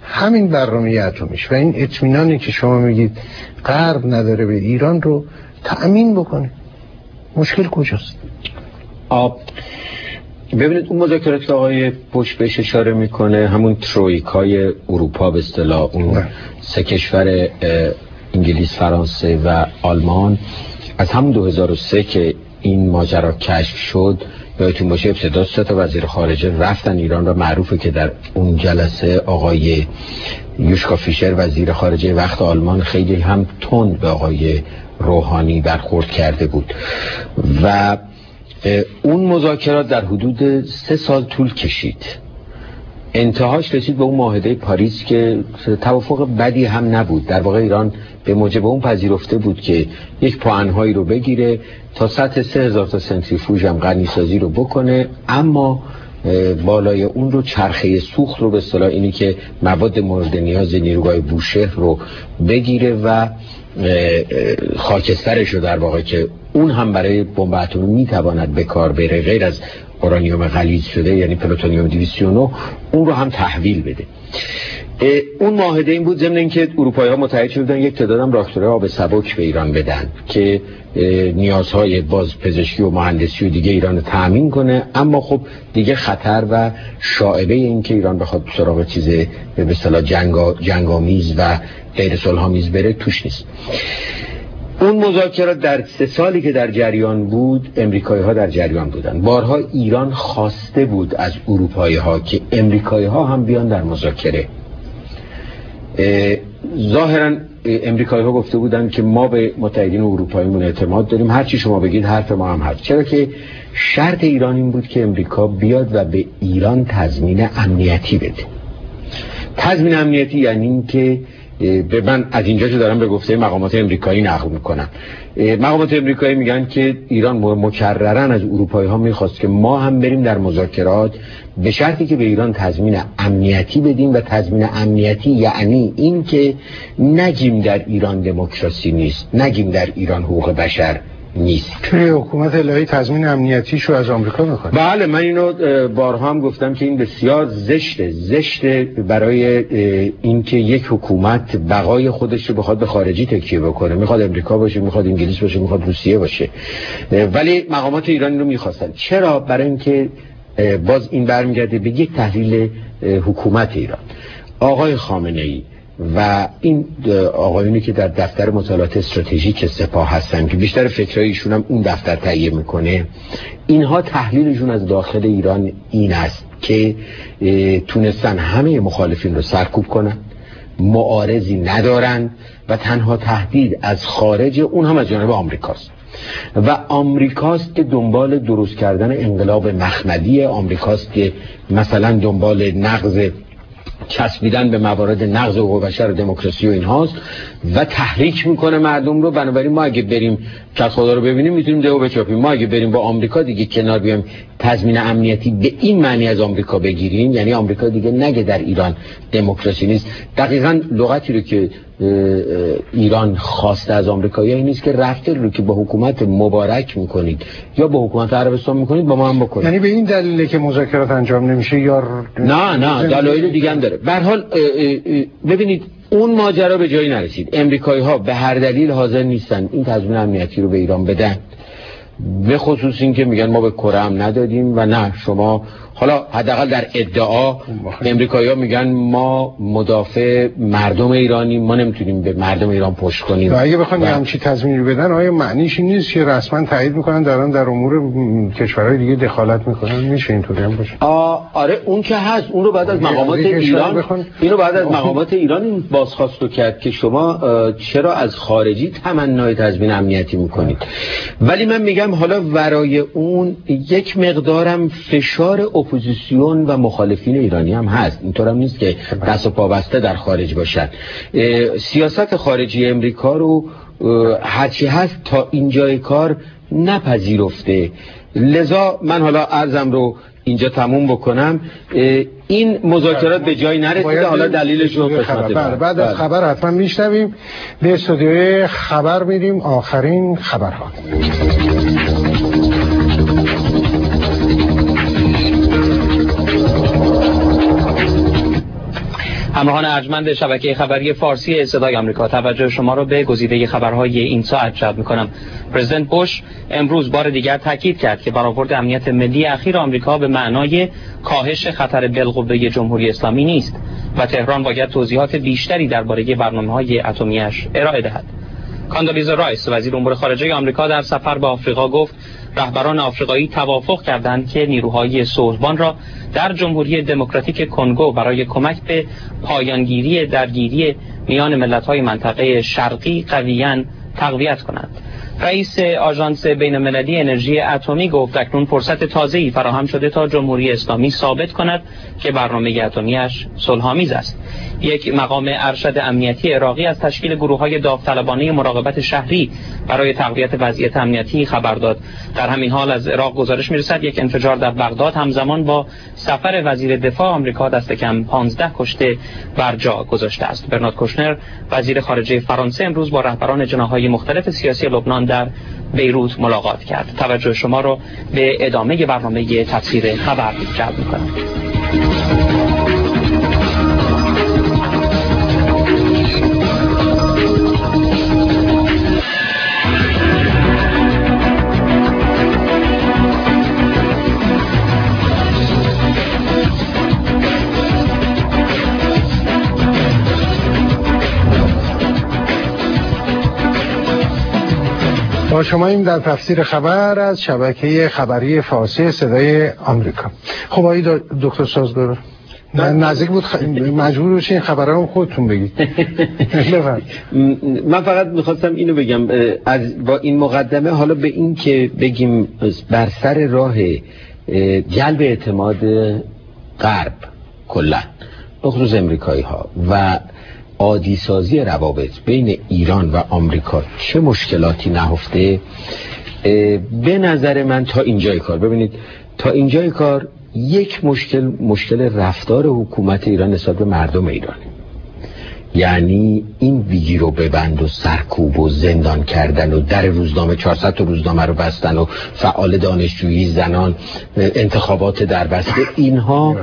همین برنامه اتمیش و این اطمینانی که شما میگید غرب نداره به ایران رو تأمین بکنه. مشکل کجاست؟ آب ببینید اون مذاکرات که آقای بوش بهش اشاره میکنه همون ترویکای اروپا به اصطلاح، اون سه کشور انگلیس، فرانسه و آلمان، از همون دو هزار و سه که این ماجرا کشف شد، یادتون باشه ابتدا سه تا وزیر خارجه رفتن ایران و معروفه که در اون جلسه آقای یوشکا فیشر وزیر خارجه وقت آلمان خیلی هم تند به آقای روحانی برخورد کرده بود و اون مذاکرات در حدود سه سال طول کشید. انتهاش رسید به اون معاهده پاریس که توافق بدی هم نبود. در واقع ایران به موجب اون پذیرفته بود که یک پوانهایی رو بگیره تا سطح سه هزار تا سنتریفوژ هم غنیسازی رو بکنه، اما بالای اون رو چرخه سوخت رو به اصطلاح اینی که مواد مورد نیاز نیروگاه بوشهر رو بگیره و خاکسترش رو در واقع که اون هم برای بمب اتمی میتواند به کار بره، غیر از اورانیوم غلیظ شده یعنی پلوتونیوم دویست و نه، اون رو هم تحویل بده. اون معاهده این بود ضمن اینکه اروپایی‌ها متحد شدن یک تعدادم راکتورهای آب سبک به ایران بدن که نیازهای بازپزشکی و مهندسی و دیگه ایران رو تأمین کنه، اما خب دیگه خطر و شائبه این که ایران بخواد سراغ چیز به اصطلاح جنگا جنگامیز و غیر صلح‌آمیز بره توش نیست. اون مذاکرات در سه سالی که در جریان بود امریکایی ها در جریان بودن. بارها ایران خواسته بود از اروپایی ها که امریکایی ها هم بیان در مذاکره. ظاهرا امریکایی ها گفته بودن که ما به متحدین اروپاییمون اعتماد داریم، هرچی شما بگید حرف ما هم هست. چرا که شرط ایران این بود که امریکا بیاد و به ایران تضمین امنیتی بده. تضمین امنیتی یعنی این که به من از اینجا که دارم به گفته مقامات امریکایی نقل میکنم، مقامات امریکایی میگن که ایران مکررن از اروپایی ها میخواست که ما هم بریم در مذاکرات به شرطی که به ایران تضمین امنیتی بدیم، و تضمین امنیتی یعنی این که نگیم در ایران دموکراسی نیست، نگیم در ایران حقوق بشر نیست. توی حکومت الهی تضمین امنیتیشو از آمریکا میخواد. بله، من اینو بارها هم گفتم که این بسیار زشته زشته برای اینکه یک حکومت بقای خودش رو بخواد به خارجی تکیه بکنه، میخواد امریکا باشه، میخواد انگلیس باشه، میخواد روسیه باشه، ولی مقامات ایرانی رو میخواستن. چرا؟ برای اینکه باز این برمیگرده به یک تحلیل حکومت ایران. آقای خامنه‌ای و این آقایونی که در دفتر مطالعات استراتژیک سپاه هستن که بیشتر فکرای ایشون هم اون دفتر تهیه میکنه، اینها تحلیلشون از داخل ایران این است که تونستن همه مخالفین رو سرکوب کنن، معارضی ندارن و تنها تهدید از خارج اون هم از جانب آمریکاست و آمریکاست که دنبال درست کردن انقلاب مخمدی، آمریکاست که مثلا دنبال نقض چسبیدن به موارد نقض حقوق بشر و دموکراسی و اینهاست و تحریک میکنه مردم رو. بنابراین ما اگه بریم که خدا رو ببینیم میتونیم دهو بچاپیم. ما اگه بریم با آمریکا دیگه کنار بیایم، تضمین امنیتی به این معنی از آمریکا بگیریم، یعنی آمریکا دیگه نگه در ایران دموکراسی نیست. دقیقاً لغتی رو که ایران خواسته از آمریکایی‌ها این نیست که رفتار رو که با حکومت مبارک میکنید یا با حکومت عربستان میکنید با ما هم بکنید. یعنی به این دلیله که مذاکرات انجام نمیشه یا نه نه دلایل دیگه هم داره. به هر حال ببینید اون ماجرا به جایی نرسید. امریکایی‌ها به هر دلیل حاضر نیستن این تضمین امنیتی رو به ایران بدن، به خصوص این که میگن ما به کره هم ندادیم و نه شما، حالا حداقل در ادعا امریکایی‌ها میگن ما مدافع مردم ایرانیم، ما نمیتونیم به مردم ایران پشت کنیم. و اگه بخوان همچین تضمینی رو بدن، آیا معنیش این نیست که رسما تایید میکنن دارن در امور کشورهای دیگه دخالت میکنن؟ میشه اینطوری هم باشه؟ آره اون که هست، اون رو بعد از مقامات ایران بخون... اینو بعد از مقامات ایران بازخواست کرد که شما چرا از خارجی تمنای تضمین امنیتی میکنید. ولی من میگم حالا ورای اون یک مقدارم فشار اپوزیسیون و مخالفین ایرانی هم هست. اینطور هم نیست که دست و پا بسته در خارج باشن. سیاست خارجی امریکا رو هرچی هست تا اینجای کار نپذیرفته. لذا من حالا عرضم رو اینجا تموم بکنم. این مذاکرات به جایی نرسیده، حالا دلیلش رو قسمت بعد بعد از خبر حتما میشنویم. به استودیوی خبر میریم، آخرین خبرها. همراهان ارجمند شبکه خبری فارسی صدای آمریکا، توجه شما را به گزیده خبرهای این ساعت جلب می‌کنم. پرزیدنت بوش امروز بار دیگر تاکید کرد که برآورد امنیت ملی اخیر آمریکا به معنای کاهش خطر بالقوه جمهوری اسلامی نیست و تهران باید توضیحات بیشتری درباره برنامه‌های اتمی‌اش ارائه دهد. کاندولیزا رایس وزیر امور خارجه آمریکا در سفر به آفریقا گفت رهبران آفریقایی توافق کردند که نیروهای صلح‌بان را در جمهوری دموکراتیک کنگو برای کمک به پایانگیری درگیری میان ملت‌های منطقه شرقی قویاً تقویت کنند. رئیس آژانس بین‌المللی انرژی اتمی گفت اکنون فرصت تازه‌ای فراهم شده تا جمهوری اسلامی ثابت کند که برنامه اتمی‌اش صلح‌آمیز است. یک مقام ارشد امنیتی عراقی از تشکیل گروه‌های داوطلبانه مراقبت شهری برای تقویت وضعیت امنیتی خبر داد. در همین حال از عراق گزارش می‌رسد یک انفجار در بغداد همزمان با سفر وزیر دفاع آمریکا دست کم پانزده کشته بر جا گذاشته است. برنارد کوشنر وزیر خارجه فرانسه امروز با رهبران جناح‌های مختلف سیاسی لبنان در بیروت ملاقات کرد. توجه شما را به ادامه برنامه تفسیر خبر جلب می‌کنم. با شما این در تفسیر خبر از شبکه خبری فارسی صدای آمریکا. خب آقای دکتر سازگار نزدیک بود خ... مجبور بشین خبرها رو خودتون بگید. من فقط میخواستم اینو بگم از با این مقدمه حالا به این که بگیم بر سر راه جلب اعتماد غرب کلا بخصوص امریکایی ها و عادی سازی روابط بین ایران و آمریکا چه مشکلاتی نهفته، به نظر من تا اینجای کار ببینید تا اینجای کار یک مشکل مشکل رفتار حکومت ایران نسبت به مردم ایران، یعنی این بگیر و ببند و سرکوب و زندان کردن و در روزنامه چهارصد تا روزنامه رو بستن و فعال دانشجویی زنان انتخابات در بسته، اینها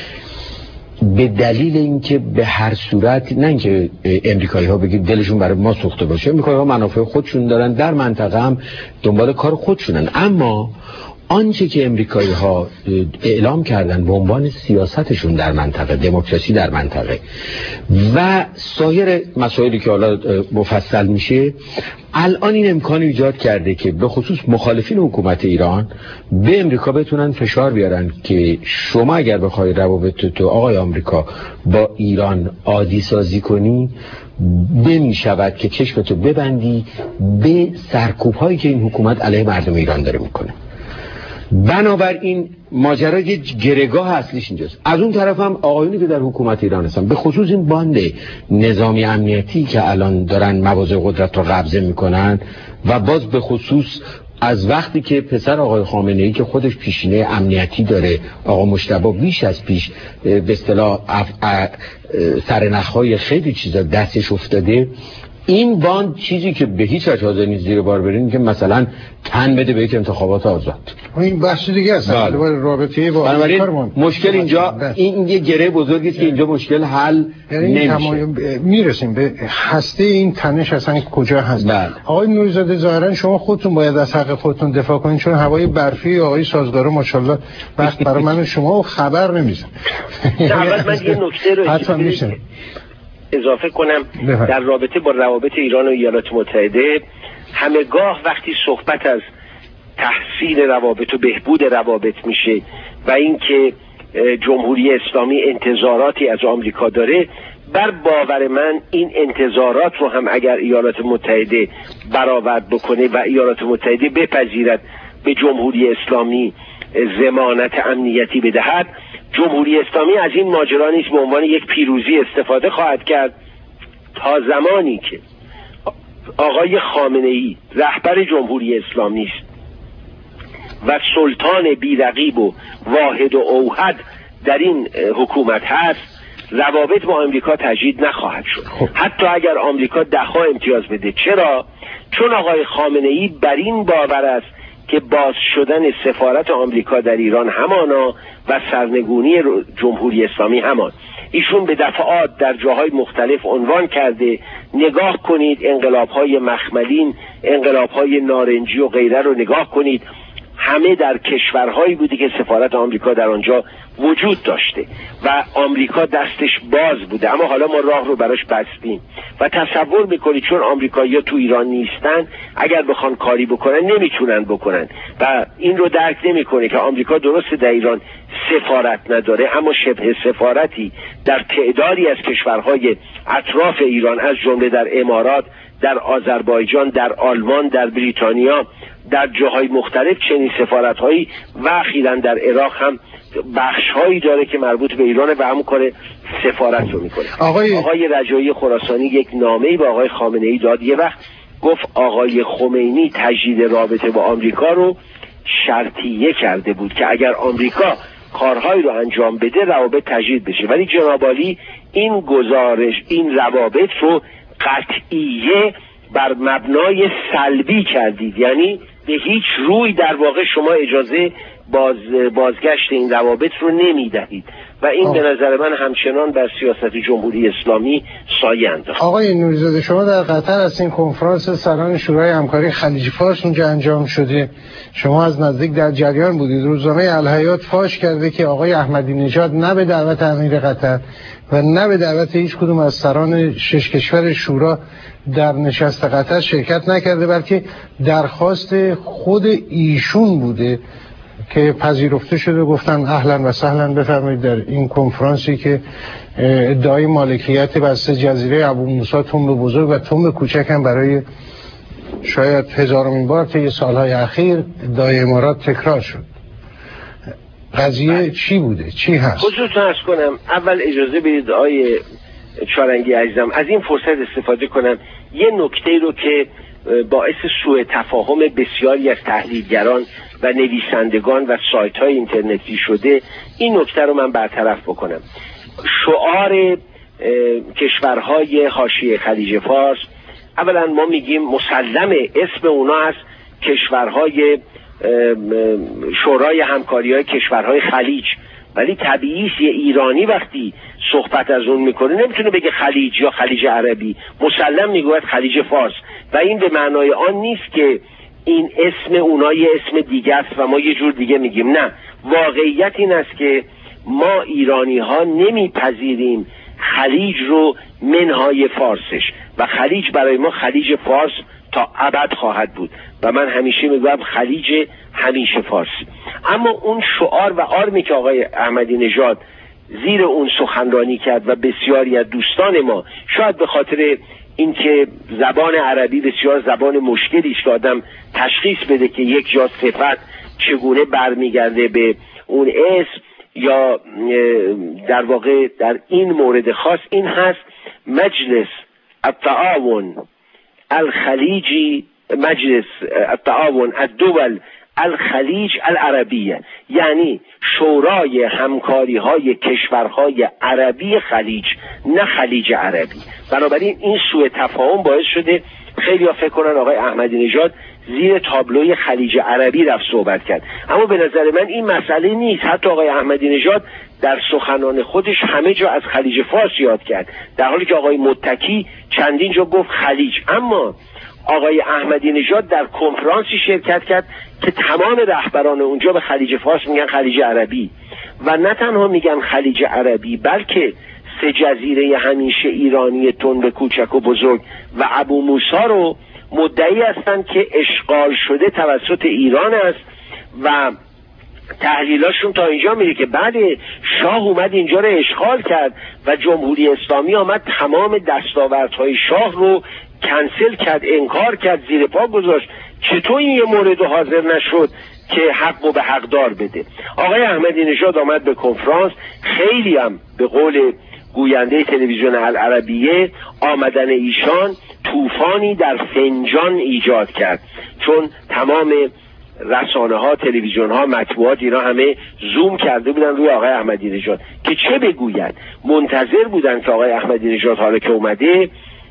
به دلیل اینکه به هر صورت نه اینکه امریکایی ها بگید دلشون برای ما سوخته باشه، امریکایی ها منافع خودشون دارن، در منطقه هم دنبال کار خودشونن، اما آنچه که امریکایی ها اعلام کردن به عنوان سیاستشون در منطقه، دموکراسی در منطقه و سایر مسائلی که حالا مفصل میشه، الان این امکان ایجاد کرده که به خصوص مخالفین حکومت ایران به امریکا بتونن فشار بیارن که شما اگر بخوای روابط تو آقای آمریکا با ایران عادی سازی کنی، نمی شود که چشمتو ببندی به سرکوب هایی که این حکومت علیه مردم ایران داره میکنه. بنابراین ماجرا یه گرهگاه اصلیش اینجاست. از اون طرف هم آقایونی که در حکومت ایران هستن، به خصوص این باند نظامی امنیتی که الان دارن مواضع قدرت رو قبضه میکنن و باز به خصوص از وقتی که پسر آقای خامنه‌ای که خودش پیشینه امنیتی داره، آقا مجتبی، بیش از پیش به اصطلاح سرنخهای خیلی چیزا دستش افتاده، این باند چیزی که به هیچ وجه حاضر نیست زیر بار برین که مثلا تن بده به یک انتخابات آزاد. این بحث دیگه است. رابطه با آمریکا مشکل اینجا این یه گره بزرگی است که اینجا مشکل حل نمیشه. میرسیم به هسته این تنش اصلا کجا هست. بله. آقای نوری‌زاده ظاهرا شما خودتون باید از حق خودتون دفاع کنین، چون هوای برفی آقای سازگارا ماشاءالله وقت برای من و شما خبر نمیزن. اول من یه نکته رو حتما میشه اضافه کنم در رابطه با روابط ایران و ایالات متحده. همگاه وقتی صحبت از تحسین روابط و بهبود روابط میشه و اینکه جمهوری اسلامی انتظاراتی از آمریکا داره، بر باور من این انتظارات رو هم اگر ایالات متحده برآورد بکنه و ایالات متحده بپذیرد به جمهوری اسلامی ضمانت امنیتی بدهد، جمهوری اسلامی از این ماجرا نیست به عنوان یک پیروزی استفاده خواهد کرد تا زمانی که آقای خامنه‌ای رهبر جمهوری اسلامی است و سلطان بی‌رقیب و واحد و اوحد در این حکومت هست، روابط با آمریکا تجدید نخواهد شد. حتی اگر آمریکا ده‌ها امتیاز بده. چرا؟ چون آقای خامنه‌ای بر این باور است که باز شدن سفارت آمریکا در ایران همانا و سرنگونی جمهوری اسلامی همان. ایشون به دفعات در جاهای مختلف عنوان کرده. نگاه کنید انقلاب‌های مخملین، انقلاب‌های نارنجی و غیره رو نگاه کنید، همه در کشورهایی بوده که سفارت آمریکا در آنجا وجود داشته و آمریکا دستش باز بوده، اما حالا ما راه رو براش بستیم و تصور میکنید چون آمریکایی‌ها تو ایران نیستن اگر بخوان کاری بکنن نمیتونن بکنن و این رو درک نمیکنه که آمریکا درسته در ایران سفارت نداره اما شبه سفارتی در تعدادی از کشورهای اطراف ایران از جمله در امارات، در آذربایجان، در آلمان، در بریتانیا، در جاهای مختلف چنین سفارت‌هایی و اخیراً در عراق هم بخش‌هایی داره که مربوط به ایران و همون کار سفارت رو میکنه. آقای, آقای رجایی خراسانی یک نامه‌ای به آقای خامنه‌ای داد، یه وقت گفت آقای خمینی تجدید رابطه با آمریکا رو شرطیه کرده بود که اگر آمریکا کارهایی رو انجام بده روابط تجدید بشه، ولی جناب عالی این گزارش این روابط رو قطعیه بر مبنای سلبی کردید، یعنی به هیچ روی در واقع شما اجازه باز بازگشت این روابط رو نمیدهید و این آه. به نظر من همچنان بر سیاست جمهوری اسلامی سایه انداخت. آقای نوری‌زاده شما در قطر از این کنفرانس سران شورای همکاری خلیج فارس اونجا انجام شده، شما از نزدیک در جریان بودید. روزنامه الحیات فاش کرده که آقای احمدی نژاد نه به دعوت امیر قطر و نه به دعوت هیچ کدوم از سران شش کشور شورا در نشست قطر شرکت نکرده، بلکه درخواست خود ایشون بوده که پذیرفته شده. گفتن اهلا و سهلا بفرمایید در این کنفرانسی که ادعای مالکیت بر سه جزیره ابو موسی تنب بزرگ و تنب کوچک هم برای شاید هزارمین بار طی سالهای اخیر ادعای امارات تکرار شد. قضیه چی بوده؟ چی هست؟ خودتون عرض کنم. اول اجازه بدید آقای چارنگی عزیزم از این فرصت استفاده کنم یه نکته رو که باعث سوء تفاهم بسیاری از تحلیلگران و نویسندگان و سایت های اینترنتی شده، این نکته رو من برطرف بکنم. شعار کشورهای حاشیه خلیج فارس، اولا ما میگیم مسلمه اسم اونا هست کشورهای شورای همکاری های کشورهای خلیج، ولی طبیعیه یه ایرانی وقتی صحبت از اون میکنه نمیتونه بگه خلیج یا خلیج عربی، مسلم میگوید خلیج فارس و این به معنای آن نیست که این اسم اونها یه اسم دیگه است و ما یه جور دیگه میگیم. نه، واقعیت این است که ما ایرانی ها نمیپذیریم خلیج رو منهای فارسش و خلیج برای ما خلیج فارس تا ابد خواهد بود و من همیشه میگم خلیج همیشه فارسی. اما اون شعار و آرمی که آقای احمدی نژاد زیر اون سخنرانی کرد و بسیاری از دوستان ما شاید به خاطر اینکه زبان عربی بسیار زبان مشکلی است که آدم تشخیص بده که یک جا صفت چگونه برمیگرده به اون اسم یا در واقع در این مورد خاص این هست مجلس التعاون الخلیجی، مجلس التعاون الدول الخلیج العربیه، یعنی شورای همکاری های کشورهای عربی خلیج، نه خلیج عربی. بنابراین این سوء تفاهم باعث شده خیلی ها فکر کنن آقای احمدی نژاد زیر تابلوی خلیج عربی رفت صحبت کرد، اما به نظر من این مسئله نیست. حتی آقای احمدی نژاد در سخنان خودش همه جا از خلیج فارس یاد کرد، در حالی که آقای متکی چندین جا گفت خلیج. اما آقای احمدی نژاد در کنفرانسی شرکت کرد که تمام رهبران اونجا به خلیج فارس میگن خلیج عربی و نه تنها میگن خلیج عربی بلکه سه جزیره همیشه ایرانی تنب کوچک و بزرگ و ابو موسی رو مدعی هستند که اشغال شده توسط ایران است و تحلیلاشون تا اینجا میره که بعد شاه اومد اینجا رو اشغال کرد و جمهوری اسلامی آمد تمام دستاوردهای شاه رو کنسل کرد، انکار کرد، زیر پا گذاشت. چطور این یه مورد حاضر نشد که حق و به حقدار بده؟ آقای احمدی نژاد آمد به کنفرانس، خیلی هم به قول گوینده تلویزیون العربیه آمدن ایشان طوفانی در فنجان ایجاد کرد، چون تمام رسانه ها، تلویزیون ها، مطبوعات اینا همه زوم کرده بودن روی آقای احمدی نژاد که چه بگوید. منتظر بودن که آقای احمدی نژاد حالا که اومده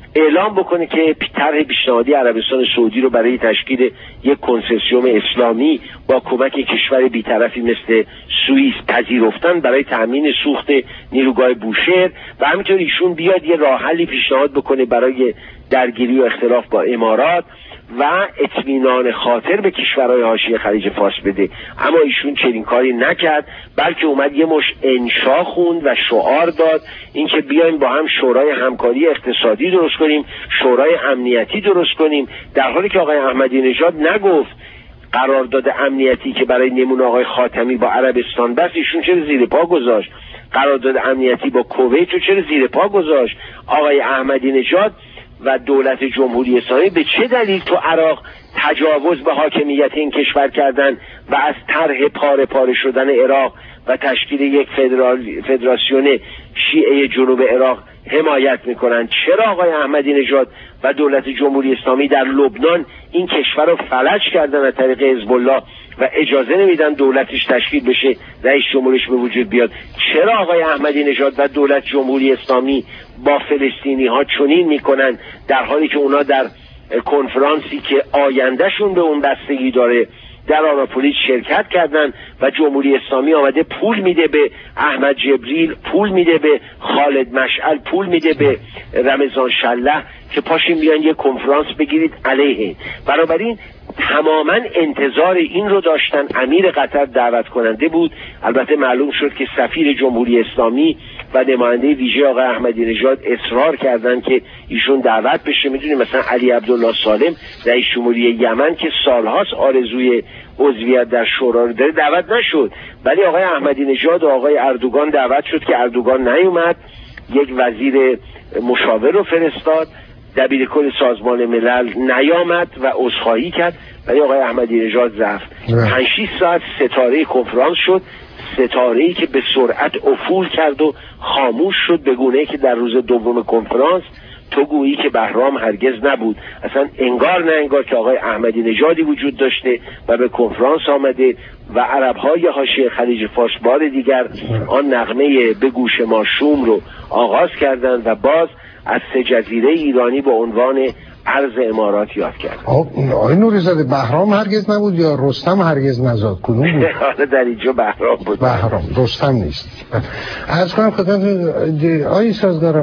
اعلام بکنه که طرح پیشنهادی عربستان سعودی رو برای تشکیل یک کنسرسیوم اسلامی با کمک کشور بی‌طرفی مثل سوئیس پذیرفتن برای تامین سوخت نیروگاه بوشهر و همینطور ایشون بیاد یه راه حلی پیشنهاد بکنه برای درگیری و اختلاف با امارات و اطمینان خاطر به کشورهای حاشیه خلیج فارس بده. اما ایشون چنین کاری نکرد، بلکه اومد یه مش انشا خوند و شعار داد اینکه بیایم با هم شورای همکاری اقتصادی درست کنیم، شورای امنیتی درست کنیم، در حالی که آقای احمدی نژاد نگفت قرارداد امنیتی که برای نمونه آقای خاتمی با عربستان بس ایشون چرا زیر پا گذاشت، قرارداد امنیتی با کویت چرا زیر پا گذاشت. آقای احمدی نژاد و دولت جمهوری اسلامی به چه دلیل تو عراق تجاوز به حاکمیت این کشور کردن و از طرح پاره پاره شدن عراق و تشکیل یک فدرال فدراسیون شیعه جنوب عراق حمایت میکنن؟ چرا آقای احمدی نژاد و دولت جمهوری اسلامی در لبنان این کشور رو فلج کردن از طریق حزب الله و اجازه نمیدن دولتش تشکیل بشه، رئیس جمهورش به وجود بیاد؟ چرا آقای احمدی نژاد و دولت جمهوری اسلامی با فلسطینی ها چنین میکنن در حالی که اونا در کنفرانسی که آیندهشون به اون بستگی داره در آناپولیس شرکت کردن و جمهوری اسلامی آمده پول میده به احمد جبریل، پول میده به خالد مشعل، پول میده به رمضان شله که پاشین بیان یه کنفرانس بگیرید علیه. بنابراین تماما انتظار این رو داشتن. امیر قطر دعوت کننده بود، البته معلوم شد که سفیر جمهوری اسلامی و نماینده ویژه آقای احمدی نژاد اصرار کردن که ایشون دعوت بشه. میدونید مثلا علی عبدالله سالم رئیس جمهوری یمن که سالهاست آرزوی عضویت در شورا رو داره دعوت نشد، ولی آقای احمدی نژاد و آقای اردوغان دعوت شد که اردوغان نیومد، یک وزیر مشاور رو فرستاد، دبیرکل سازمان ملل نیامد و عذرخواهی کرد، ولی آقای احمدی نژاد رفت. پنج شش ساعت ستاره کنفرانس شد، ستاره‌ای که به سرعت افول کرد و خاموش شد، به گونه‌ای که در روز دوم کنفرانس تو گویی که بهرام هرگز نبود. اصلا انگار نه انگار که آقای احمدی نژادی وجود داشته و به کنفرانس آمده و عرب‌های حاشیه خلیج فارس بار دیگر آن نغمه به گوش ما شوم رو آغاز کردند و باز از سه جزیره ایرانی به عنوان ارض امارات یاد کرد. آقای نوری‌زاده بهرام هرگز نبود یا رستم هرگز نزاد؟ کدوم بود؟ حالا در اینجا بهرام بود. بهرام، رستم نیست. عرض کنم خدمت آقای سازگارا،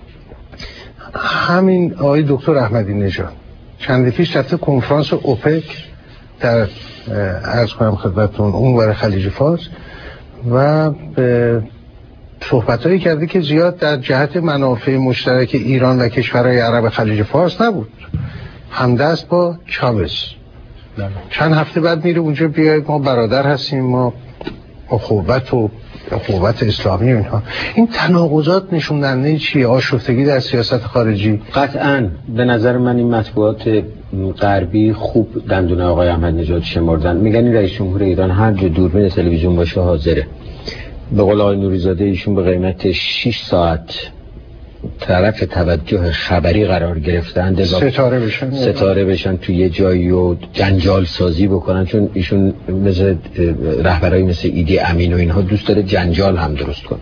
همین آقای دکتر احمدی نژاد چند پیش رفته کنفرانس اوپک در عرض کنم خدمتتون اونور خلیج فارس و به صحبتایی کرده که زیاد در جهت منافع مشترک ایران و کشورهای عرب خلیج فارس نبود، همدست با چاوز. چند هفته بعد میره اونجا بیاید ما برادر هستیم، ما اخوت و اخوت اسلامی و اینها. این تناقضات نشون دهنده چیه؟ آشفتگی در سیاست خارجی؟ قطعاً به نظر من این مطبوعات غربی خوب دندون آقای احمدی نژاد شمردن. میگن این رئیس جمهور ایران هر جا دوربین تلویزیون باشه حاضره. به قول آقای نوری‌زاده ایشون به قیمت شش ساعت طرف توجه خبری قرار گرفتن، ستاره بشن ستاره بشن توی یه جایی و جنجال سازی بکنن، چون ایشون مثل رهبرایی مثل ایدی امین و اینها دوست داره جنجال هم درست کنه.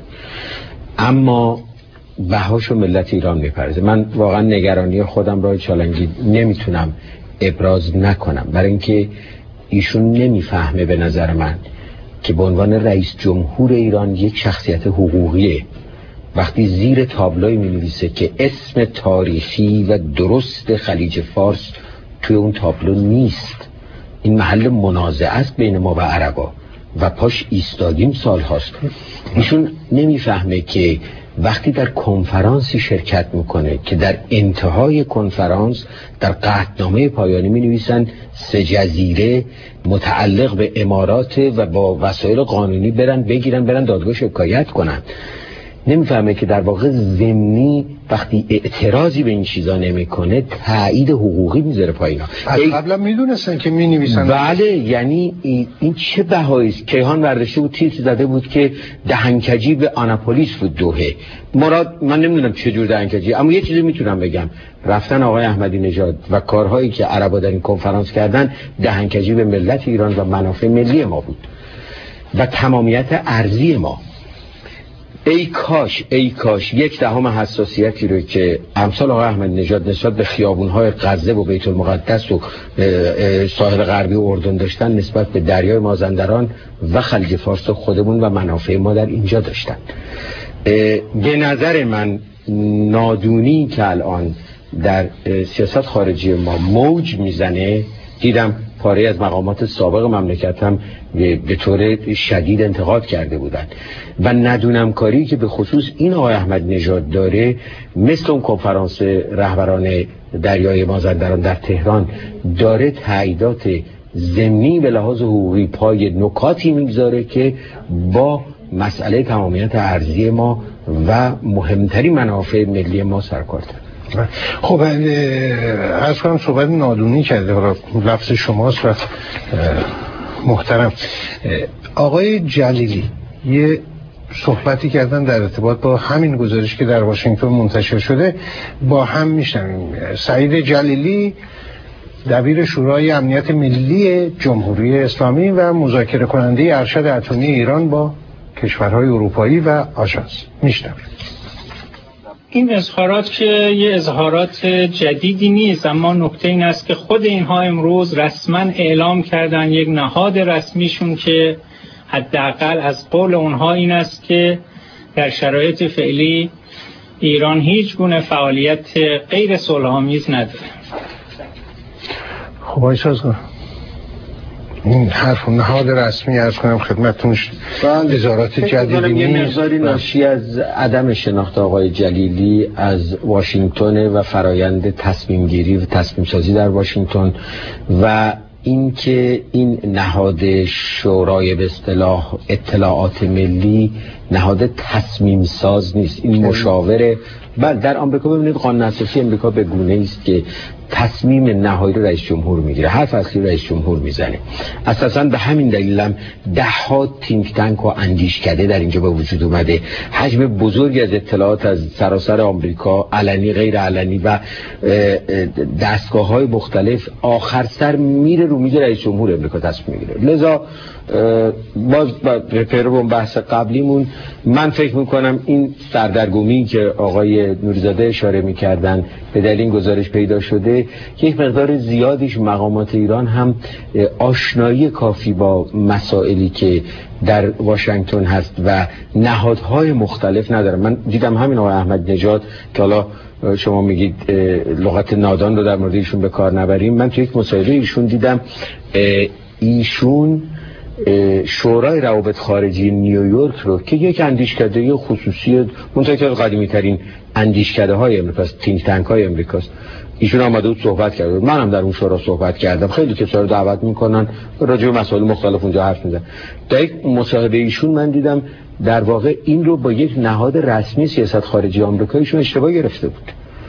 اما بهاشو ملت ایران میپرزه. من واقعا نگرانی خودم راه چالنگی نمیتونم ابراز نکنم، برای اینکه ایشون نمیفهمه به نظر من که به عنوان رئیس جمهور ایران یک شخصیت حقوقیه. وقتی زیر تابلوی می نویسه که اسم تاریخی و درست خلیج فارس توی اون تابلو نیست، این محل منازعه است بین ما و عربا و پاش ایستادیم سال هاست. ایشون نمیفهمه که وقتی در کنفرانسی شرکت میکنه که در انتهای کنفرانس در قطعنامه پایانی می نویسن سه جزیره متعلق به امارات و با وسایل قانونی برن بگیرن برن دادگاه شکایت کنن، نمیفهمه که در واقع ضمنی وقتی اعتراضی به این چیزا نمیکنه تایید حقوقی میذاره پایینا. از قبلا میدونستن که مینویسن. بله، یعنی این چه بهایی است. کیهان ورداشته بود تیتر زده بود که دهنکجی به آناپولیس بود دوحه. مراد من نمیدونم چه جور دهنکجی، اما یه چیزی میتونم بگم، رفتن آقای احمدی نژاد و کارهایی که عربا در این کنفرانس کردن دهنکجی به ملت ایران و منافع ملی ما بود و تمامیت ارضی ما. ای کاش ای کاش یک دهم حساسیتی رو که امثال آقای احمد نژاد نسبت به خیابون‌های غزه و بیت المقدس و ساحل غربی و اردن داشتن نسبت به دریای مازندران و خلیج فارس خودمون و منافع ما در اینجا داشتن. به نظر من نادونی که الان در سیاست خارجی ما موج میزنه، دیدم پاره از مقامات سابق مملکت هم به طور شدید انتقاد کرده بودند و ندونم کاری که به خصوص این آقای احمد نژاد داره، مثل اون کنفرانس رهبران دریای مازندران در تهران داره تاییدات ضمنی به لحاظ حقوقی پای نکاتی میگذاره که با مسئله تمامیت ارضی ما و مهمترین منافع ملی ما سرکار داره. خب از کنم صحبت نادونی کرده، لفظ شماست و محترم. آقای جلیلی یه صحبتی کردن در ارتباط با همین گزارش که در واشنگتن منتشر شده، با هم میشنویم. سعید جلیلی دبیر شورای امنیت ملی جمهوری اسلامی و مذاکره کننده ارشد اتمی ایران با کشورهای اروپایی و آژانس. میشنویم. این اظهارات که یه اظهارات جدیدی نیست، اما نکته این است که خود اینها امروز رسما اعلام کردن، یک نهاد رسمیشون که حداقل از قول اونها این است که در شرایط فعلی ایران هیچ گونه فعالیت غیر صلح‌آمیز نداره. خب آقای سازگار، این حرف نهاد رسمی عرض کنم خدمتتونش اظهارات جدیدی نیست. یه مقداری ناشی از عدم شناخت آقای جلیلی از واشنگتن و فرایند تصمیم گیری و تصمیم سازی در واشنگتن و اینکه این نهاد شورای به اصطلاح اطلاعات ملی نهاد تصمیم ساز نیست، این مشاوره. بله در آمریکا ببینید قانون اساسی آمریکا به گونه‌ای است که تصمیم نهایی رو رئیس جمهور میگیره، حرف اصلی رئیس جمهور میزنه. اساساً به همین دلیل هم ده ها تینک تانک و اندیشکده در اینجا به وجود اومده. حجم بزرگی از اطلاعات از سراسر آمریکا، علنی غیر علنی و دستگاه‌های مختلف آخر سر میره رو میز رئیس جمهور آمریکا تصمیم میگیره. لذا باز پیرو بحث قبلیمون من فکر میکنم این سردرگمی که آقای نوریزاده اشاره میکردن به دلیل این گزارش پیدا شده که یک مقدار زیادیش مقامات ایران هم آشنایی کافی با مسائلی که در واشنگتن هست و نهادهای مختلف ندارن. من دیدم همین آقای احمد نژاد که حالا شما میگید لغت نادان رو در مورد ایشون به کار نبریم، من توی یک مصاحبه ایشون دیدم ایشون شورای روابط خارجی نیویورک رو که یک اندیشکده خصوصی منطقه از قدیمی ترین اندیشکده های امریکاست، تینک تانک های امریکاست، ایشون آمده بود صحبت کرده. من هم در اون شورا صحبت کردم، خیلی کسا رو دعوت میکنن راجع به مسائل مختلف اونجا حرف میزنن. در یک مصاحبه ایشون من دیدم در واقع این رو با یک نهاد رسمی سیاست خارجی آمریکا ایشون اشتباه گرفته بود.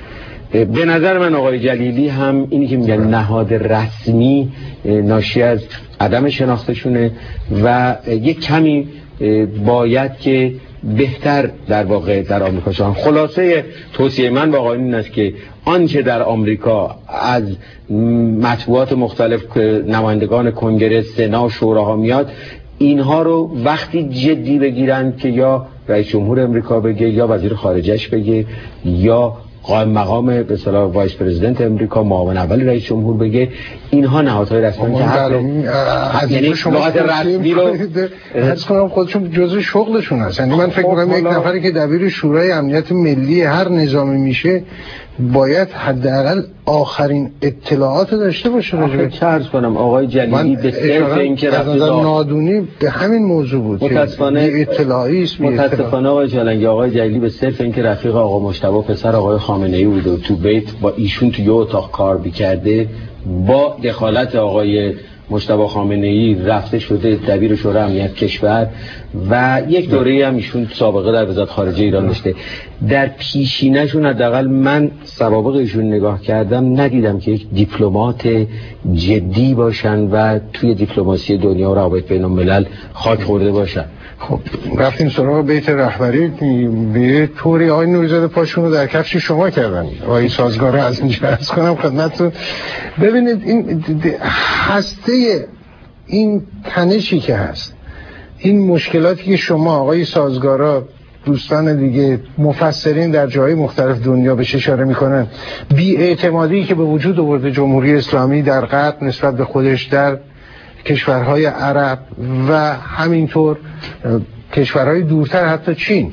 به نظر من آقای جلیلی هم اینی که میگن نهاد رسمی ناشی از عدم شناختشونه و یک کمی باید که بهتر در واقع در آمریکا شان. خلاصه توصیه من به آقایون این است که آنچه در آمریکا از مطبوعات مختلف که نمایندگان کنگره، سنا، شوراها میاد، اینها رو وقتی جدی بگیرن که یا رئیس جمهور امریکا بگه یا وزیر خارجش بگه یا قائم مقام به اصطلاح وایس پرزیدنت امریکا، معاون اول رئیس جمهور بگه، اینها نهادهای رسمی که حق یعنی لغت رسمی رو حس کنم خودشون جزء شغلشون هست. یعنی من فکر می‌کنم یک نفری که دبیر شورای امنیت ملی هر نظامی میشه باید حداقل آخرین اطلاعات داشته باشه. راجع چه عرض کنم آقای جلیلی به صرف اینکه رفت نادونی به همین موضوع بود متاسفانه اطلاعی است. متاسفانه آقای جلنگی آقای جلیلی به صرف اینکه رفیق آقا مجتبی پسر آقای خامنه‌ای بود و تو بیت با ایشون تو یه اتاق کار می‌کرده، با دخالت آقای مجتبی خامنه‌ای رفته شده دبیر شورای امنیت کشور و یک دوره هم ایشون سابقه در وزارت خارجه ایران داشته. در پیشینه‌شون حداقل من سوابق ایشون نگاه کردم ندیدم که یک دیپلمات جدی باشن و توی دیپلماسی دنیا و روابط بین الملل خاک خورده باشن. خب رفتیم سراغ بیت رهبری، به طوری آقای نوریزاده پاشون رو در کفش شما کردن. آقای سازگار از اینجا عرض کنم خدمتتون. ببینید این هسته این تنشی که هست، این مشکلاتی که شما آقای سازگارا دوستان دیگه مفسرین در جای مختلف دنیا بهش اشاره میکنن، بی‌اعتمادی که به وجود آورده جمهوری اسلامی در غرب نسبت به خودش در کشورهای عرب و همینطور کشورهای دورتر حتی چین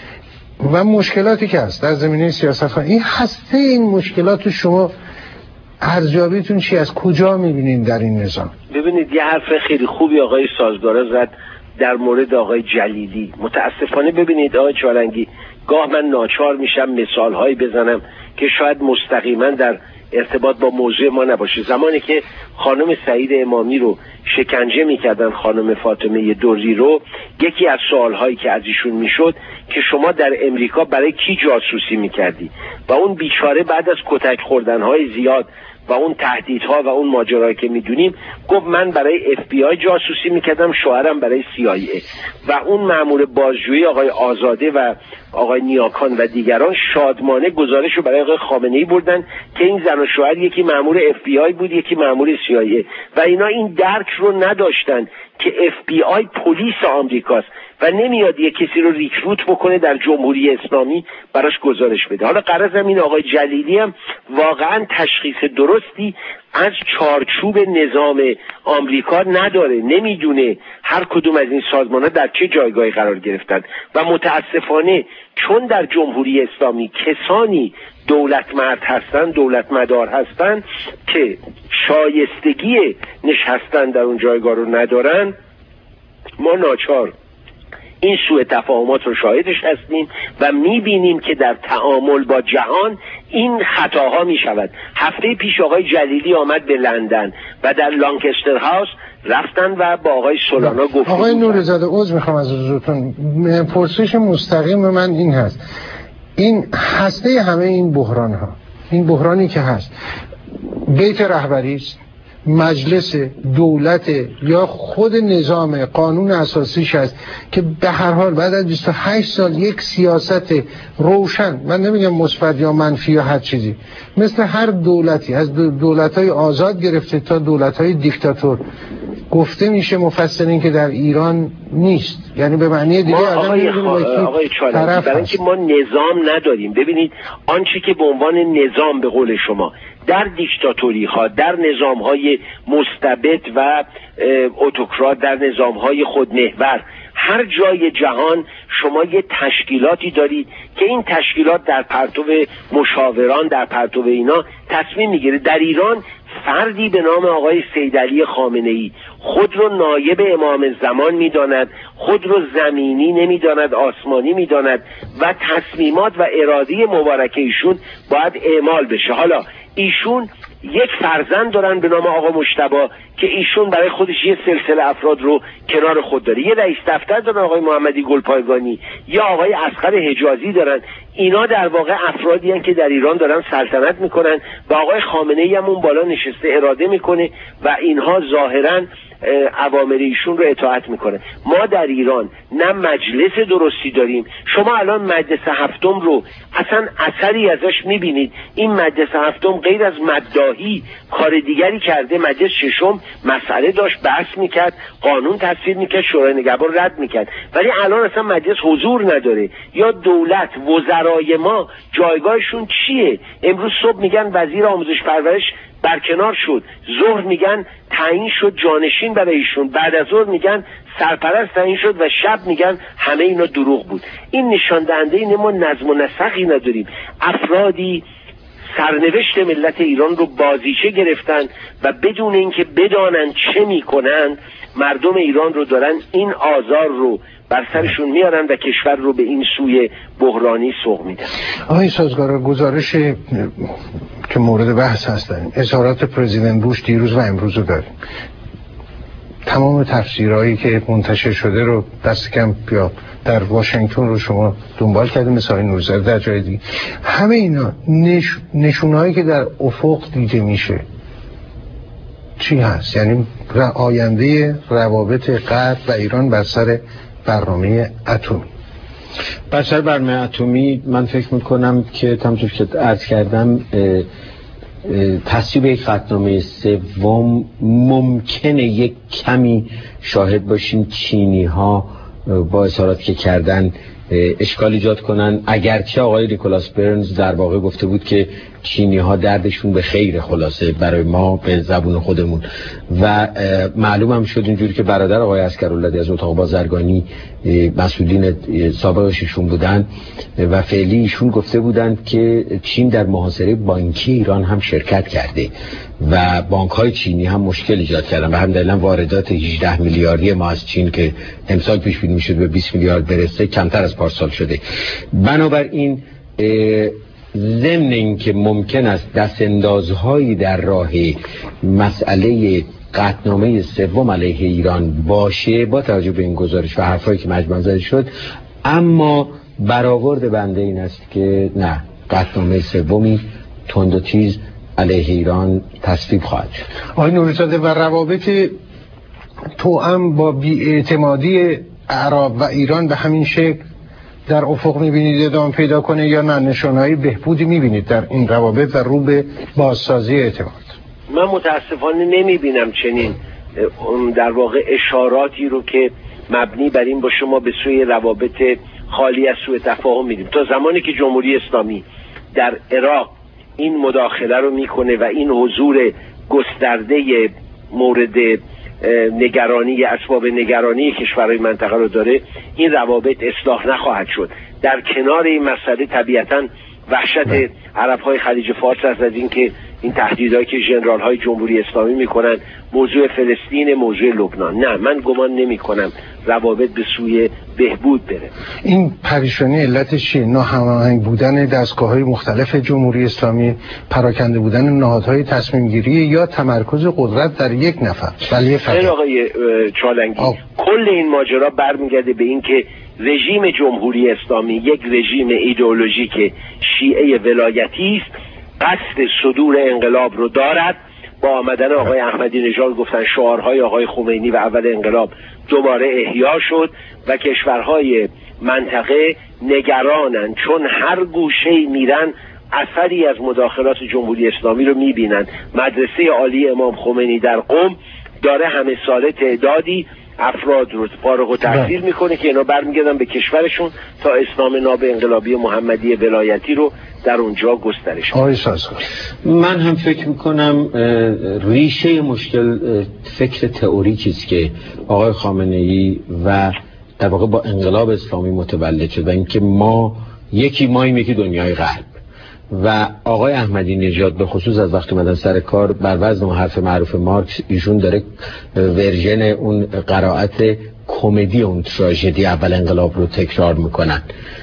و مشکلاتی که هست در زمینه سیاست خانه. این هسته این مشکلات شما ارزیابیتون چی، از کجا میبینین در این نظام؟ ببینید یه حرف خیلی خوبی آقای سازگارا زد در مورد آقای جلیلی. متاسفانه ببینید آقای چالنگی، گاه من ناچار میشم مثالهایی بزنم که شاید مستقیما در ارتباط با موضوع ما نباشه. زمانی که خانم سعید امامی رو شکنجه میکردن، خانم فاطمه دوری رو، یکی از سوالهایی که از ایشون میشد که شما در امریکا برای کی جاسوسی میکردی؟ و اون بیچاره بعد از کتک خوردنهای زیاد و اون تهدیدها و اون ماجرایی که میدونیم گفت من برای اف بی آی جاسوسی میکردم، شوهرم برای سی آی ای. و اون مأمور بازجویی آقای آزاده و آقای نیاکان و دیگران شادمانه گزارش رو برای آقای خامنه‌ای بردن که این زن و شوهر یکی مأمور اف بی آی بود، یکی مأمور سی آی ای و اینا این درک رو نداشتن که اف بی آی پلیس آمریکاست و نمیاد یک کسی رو ریکروت بکنه در جمهوری اسلامی براش گزارش بده. حالا غرضم این آقای جلیلی هم واقعا تشخیص درستی از چارچوب نظام آمریکا نداره، نمیدونه هر کدوم از این سازمان‌ها در چه جایگاهی قرار گرفتن و متاسفانه چون در جمهوری اسلامی کسانی دولت مرد هستن، دولت مدار هستن که شایستگی نشستن در اون جایگاه رو ندارن، ما ناچار این سوء تفاهمات رو شاهدش هستیم و میبینیم که در تعامل با جهان این خطاها میشود. هفته پیش آقای جلیلی آمد به لندن و در لانکستر هاوس رفتن و با آقای سولانا گفتن. آقای نورزاده عذر میخوام از حضورتون، پرسش مستقیم من این هست، این هسته همه این بحران ها، این بحرانی که هست بیت رهبری است، مجلس، دولت یا خود نظام قانون اساسیش هست که به هر حال بعد از بیست و هشت سال یک سیاست روشن، من نمیگم مثبت یا منفی یا هر چیزی، مثل هر دولتی از دولت‌های آزاد گرفته تا دولت‌های دیکتاتور گفته میشه مفسرین که در ایران نیست، یعنی به معنی دیگه آدم نمیدونه با کی آقای چالنگی برای اینکه ما نظام نداریم. ببینید آنچه که به عنوان نظام به قول شما در دیکتاتوری ها، در نظام های مستبد و اتوکرات، در نظام های خودمحور، هر جای جهان شما یه تشکیلاتی دارید که این تشکیلات در پرتو مشاوران، در پرتو اینا تصمیم میگیره. در ایران فردی به نام آقای سیدعلی خامنه‌ای خود رو نایب امام زمان میداند، خود رو زمینی نمیداند، آسمانی میداند و تصمیمات و اراده مبارکه ایشون باید اعمال بشه. حالا ایشون یک فرزند دارن به نام آقا مجتبی که ایشون برای خودش یه سلسله افراد رو کنار خود داره، یه رئیس دفتر دارن آقای محمدی گلپایگانی یا آقای اصغر حجازی دارن. اینا در واقع افرادی هستند که در ایران دارن سلطنت میکنن و آقای خامنه‌ای هم اون بالا نشسته اراده میکنه و اینها ظاهرا اوامر ایشون رو اطاعت میکنه. ما در ایران نه مجلس درستی داریم. شما الان مجلس هفتم رو اصلا اثری ازش میبینید؟ این مجلس هفتم غیر از مداحی کار دیگری کرده. مجلس ششم مسئله داشت، بحث میکرد، قانون تصویب میکرد، شورای نگهبان رد میکرد، ولی الان اصلا مجلس حضور نداره. یا دولت، وزرای ما جایگاهشون چیه؟ امروز صبح میگن وزیر آموزش پرورش برکنار شد، ظهر میگن تعیین شد جانشین برای ایشون، بعد از ظهر میگن سرپرست تعیین شد و شب میگن همه اینا دروغ بود. این نشان دهنده اینه ما نظم و نسقی نداریم. افرادی سرنوشت ملت ایران رو بازیچه گرفتن و بدون اینکه بدانن چه میکنن مردم ایران رو دارن این آزار رو بر سرشون میارن و کشور رو به این سوی بحرانی سوق میدن. آقای سازگارا، گزارش که مورد بحث هستن اظهارات پرزیدنت بوش دیروز و امروز رو داریم، تمام تفسیرهایی که منتشر شده رو دست کم یا در واشنگتن رو شما دنبال کردیم، مثلا نوزر در جای دیگه، همه اینا نش... نشونهایی که در افق دیده میشه چی هست؟ یعنی آینده روابط غرب و ایران بر سر برنامه اتمی. بر سر برنامه اتمی من فکر میکنم که همونطور که عرض کردم تصویب یک قطعنامه سوم ممکنه یک کمی شاهد باشیم چینی ها با اظهاراتی که کردن اشکال ایجاد کنن، اگرچه آقای نیکولاس برنز در واقع گفته بود که چینی ها دردشون به خیر، خلاصه برای ما به زبون خودمون. و معلوم هم شد اینجوری که برادر آقای عسکراللهی از اتاق بازرگانی مسئولین سابقشون بودن و فعلی ایشون گفته بودند که چین در محاصره بانکی ایران هم شرکت کرده و بانک‌های چینی هم مشکل ایجاد کردن و همدلله واردات هجده میلیاردی ما از چین که امسال پیش بینی میشد به بیست میلیارد برسه کمتر از پارسال شده. بنابراین ضمن این که ممکن است دستاندازهایی در راه مسئله قطعنامه سوم علیه ایران باشه با توجه به این گزارش و حرفایی که مجموعاً زده شد، اما برآورد بنده این است که نه، قطعنامه سومی تند و تیز علیه ایران تصویب خواهد شد. آقای نوری‌زاده، و روابط توأم با بی‌اعتمادی عرب و ایران به همین شکل در افق می‌بینید ادامه پیدا کنه یا نه نشانه‌های بهبودی می‌بینید در این روابط و رو به بازسازی اعتماد؟ من متاسفانه نمی‌بینم چنین در واقع اشاراتی رو که مبنی بر این باشه ما به سوی روابط خالی از سوء تفاهم می‌ریم. تا زمانی که جمهوری اسلامی در عراق این مداخله رو میکنه و این حضور گسترده مورد نگرانی، اسباب نگرانی کشورهای منطقه رو داره، این روابط اصلاح نخواهد شد. در کنار این مسئله طبیعتاً وحشت عرب‌های خلیج فارس است از این که این تهدیدهایی که ژنرال‌های جمهوری اسلامی میکنن، موضوع فلسطین، موضوع لبنان، نه، من گمان نمی‌کنم روابط به سوی بهبود بره. این پریشانی علتش چیه؟ ناهماهنگ بودن دستگاه‌های مختلف جمهوری اسلامی، پراکنده بودن نهادهای تصمیم گیری یا تمرکز قدرت در یک نفر؟ ولی فقط آقای چالنگی آه. کل این ماجرا برمیگرده به این که رژیم جمهوری اسلامی یک رژیم ایدئولوژیک شیعه ولایتی است، قصد صدور انقلاب رو دارد. با آمدن آقای احمدی نژاد گفتن شعارهای آقای خمینی و اول انقلاب دوباره احیا شد و کشورهای منطقه نگرانن، چون هر گوشه‌ای میرن اثری از مداخلات جمهوری اسلامی رو میبینن. مدرسه عالی امام خمینی در قم داره همه ساله تعدادی افراد رو فارغ التحصیل میکنه که اینا برمیگردن به کشورشون تا اسلام ناب انقلابی محمدی ولایتی رو در اونجا گسترش بدن. من هم فکر میکنم ریشه مشکل فکر تئوریکی است که آقای خامنه‌ای و در واقع با انقلاب اسلامی متولد شد و اینکه ما یکی ماییم یکی دنیای غرب و آقای احمدی نژاد به خصوص از وقتی اومدن سر کار بر وزن حرف معروف مارکس ایشون داره ورژن اون قرائت کمدی اون تراژدی اول انقلاب رو تکرار میکنن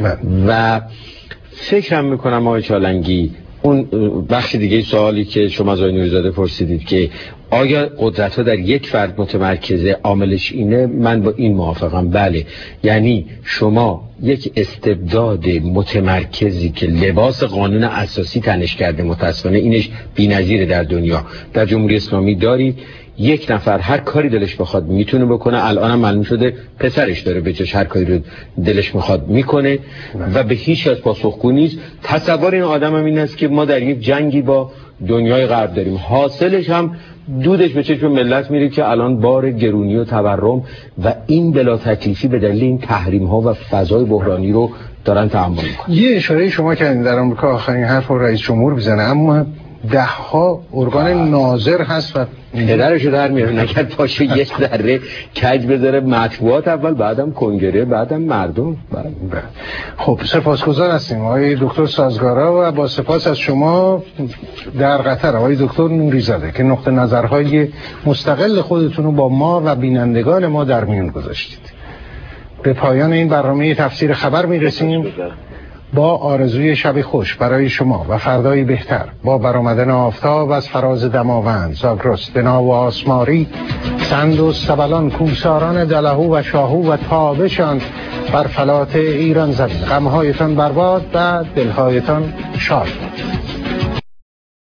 و فکرم میکنم آقای چالنگی اون بخش دیگه سوالی که شما از آقای نوری‌زاده پرسیدید که آیا قدرت ها در یک فرد متمرکزه عاملش اینه، من با این موافقم. بله، یعنی شما یک استبداد متمرکزی که لباس قانون اساسی تنش کرده، متاسفانه اینش بی‌نظیره در دنیا، در جمهوری اسلامی دارید. یک نفر هر کاری دلش بخواد میتونه بکنه. الان هم معلوم شده پسرش داره به جاش هر کاری رو دلش میخواد میکنه و به هیچ از پاسخگو نیست. تصور این آدم هم این است که ما در یک جنگی با دنیای غرب داریم. حاصلش هم دودش به چشم ملت میره که الان بار گرونی و تورم و این بلا تکلیفی به دلیل این تحریم ها و فضای بحرانی رو دارن تحمل میکنن. یه اشاره شما کردین در آمریکا آخرین حرف رو رئیس جمهور بزنه، اما ده ها ارگان ناظر هست و پدرشو در میاره نکرد پاشه یک ذره کج بذاره مطبوعات اول، بعدم کنگره، بعدم مردم. بعد. خب سپاسگزار هستیم آقای دکتر سازگارا و با سپاس از شما در قطر آقای دکتر نوری‌زاده که نقطه نظرهای مستقل خودتون رو با ما و بینندگان ما در میون گذاشتید. به پایان این برنامه تفسیر خبر میرسیم با آرزوی شب خوش برای شما و فردایی بهتر. با برآمدن آفتاب از فراز دماوند، زاگرس، دنا و آسماری، سند و سبلان، کوساران دلهو و شاهو و تابشان بر فلات ایران زمین. غمهایتان برباد و دلهایتان شاد.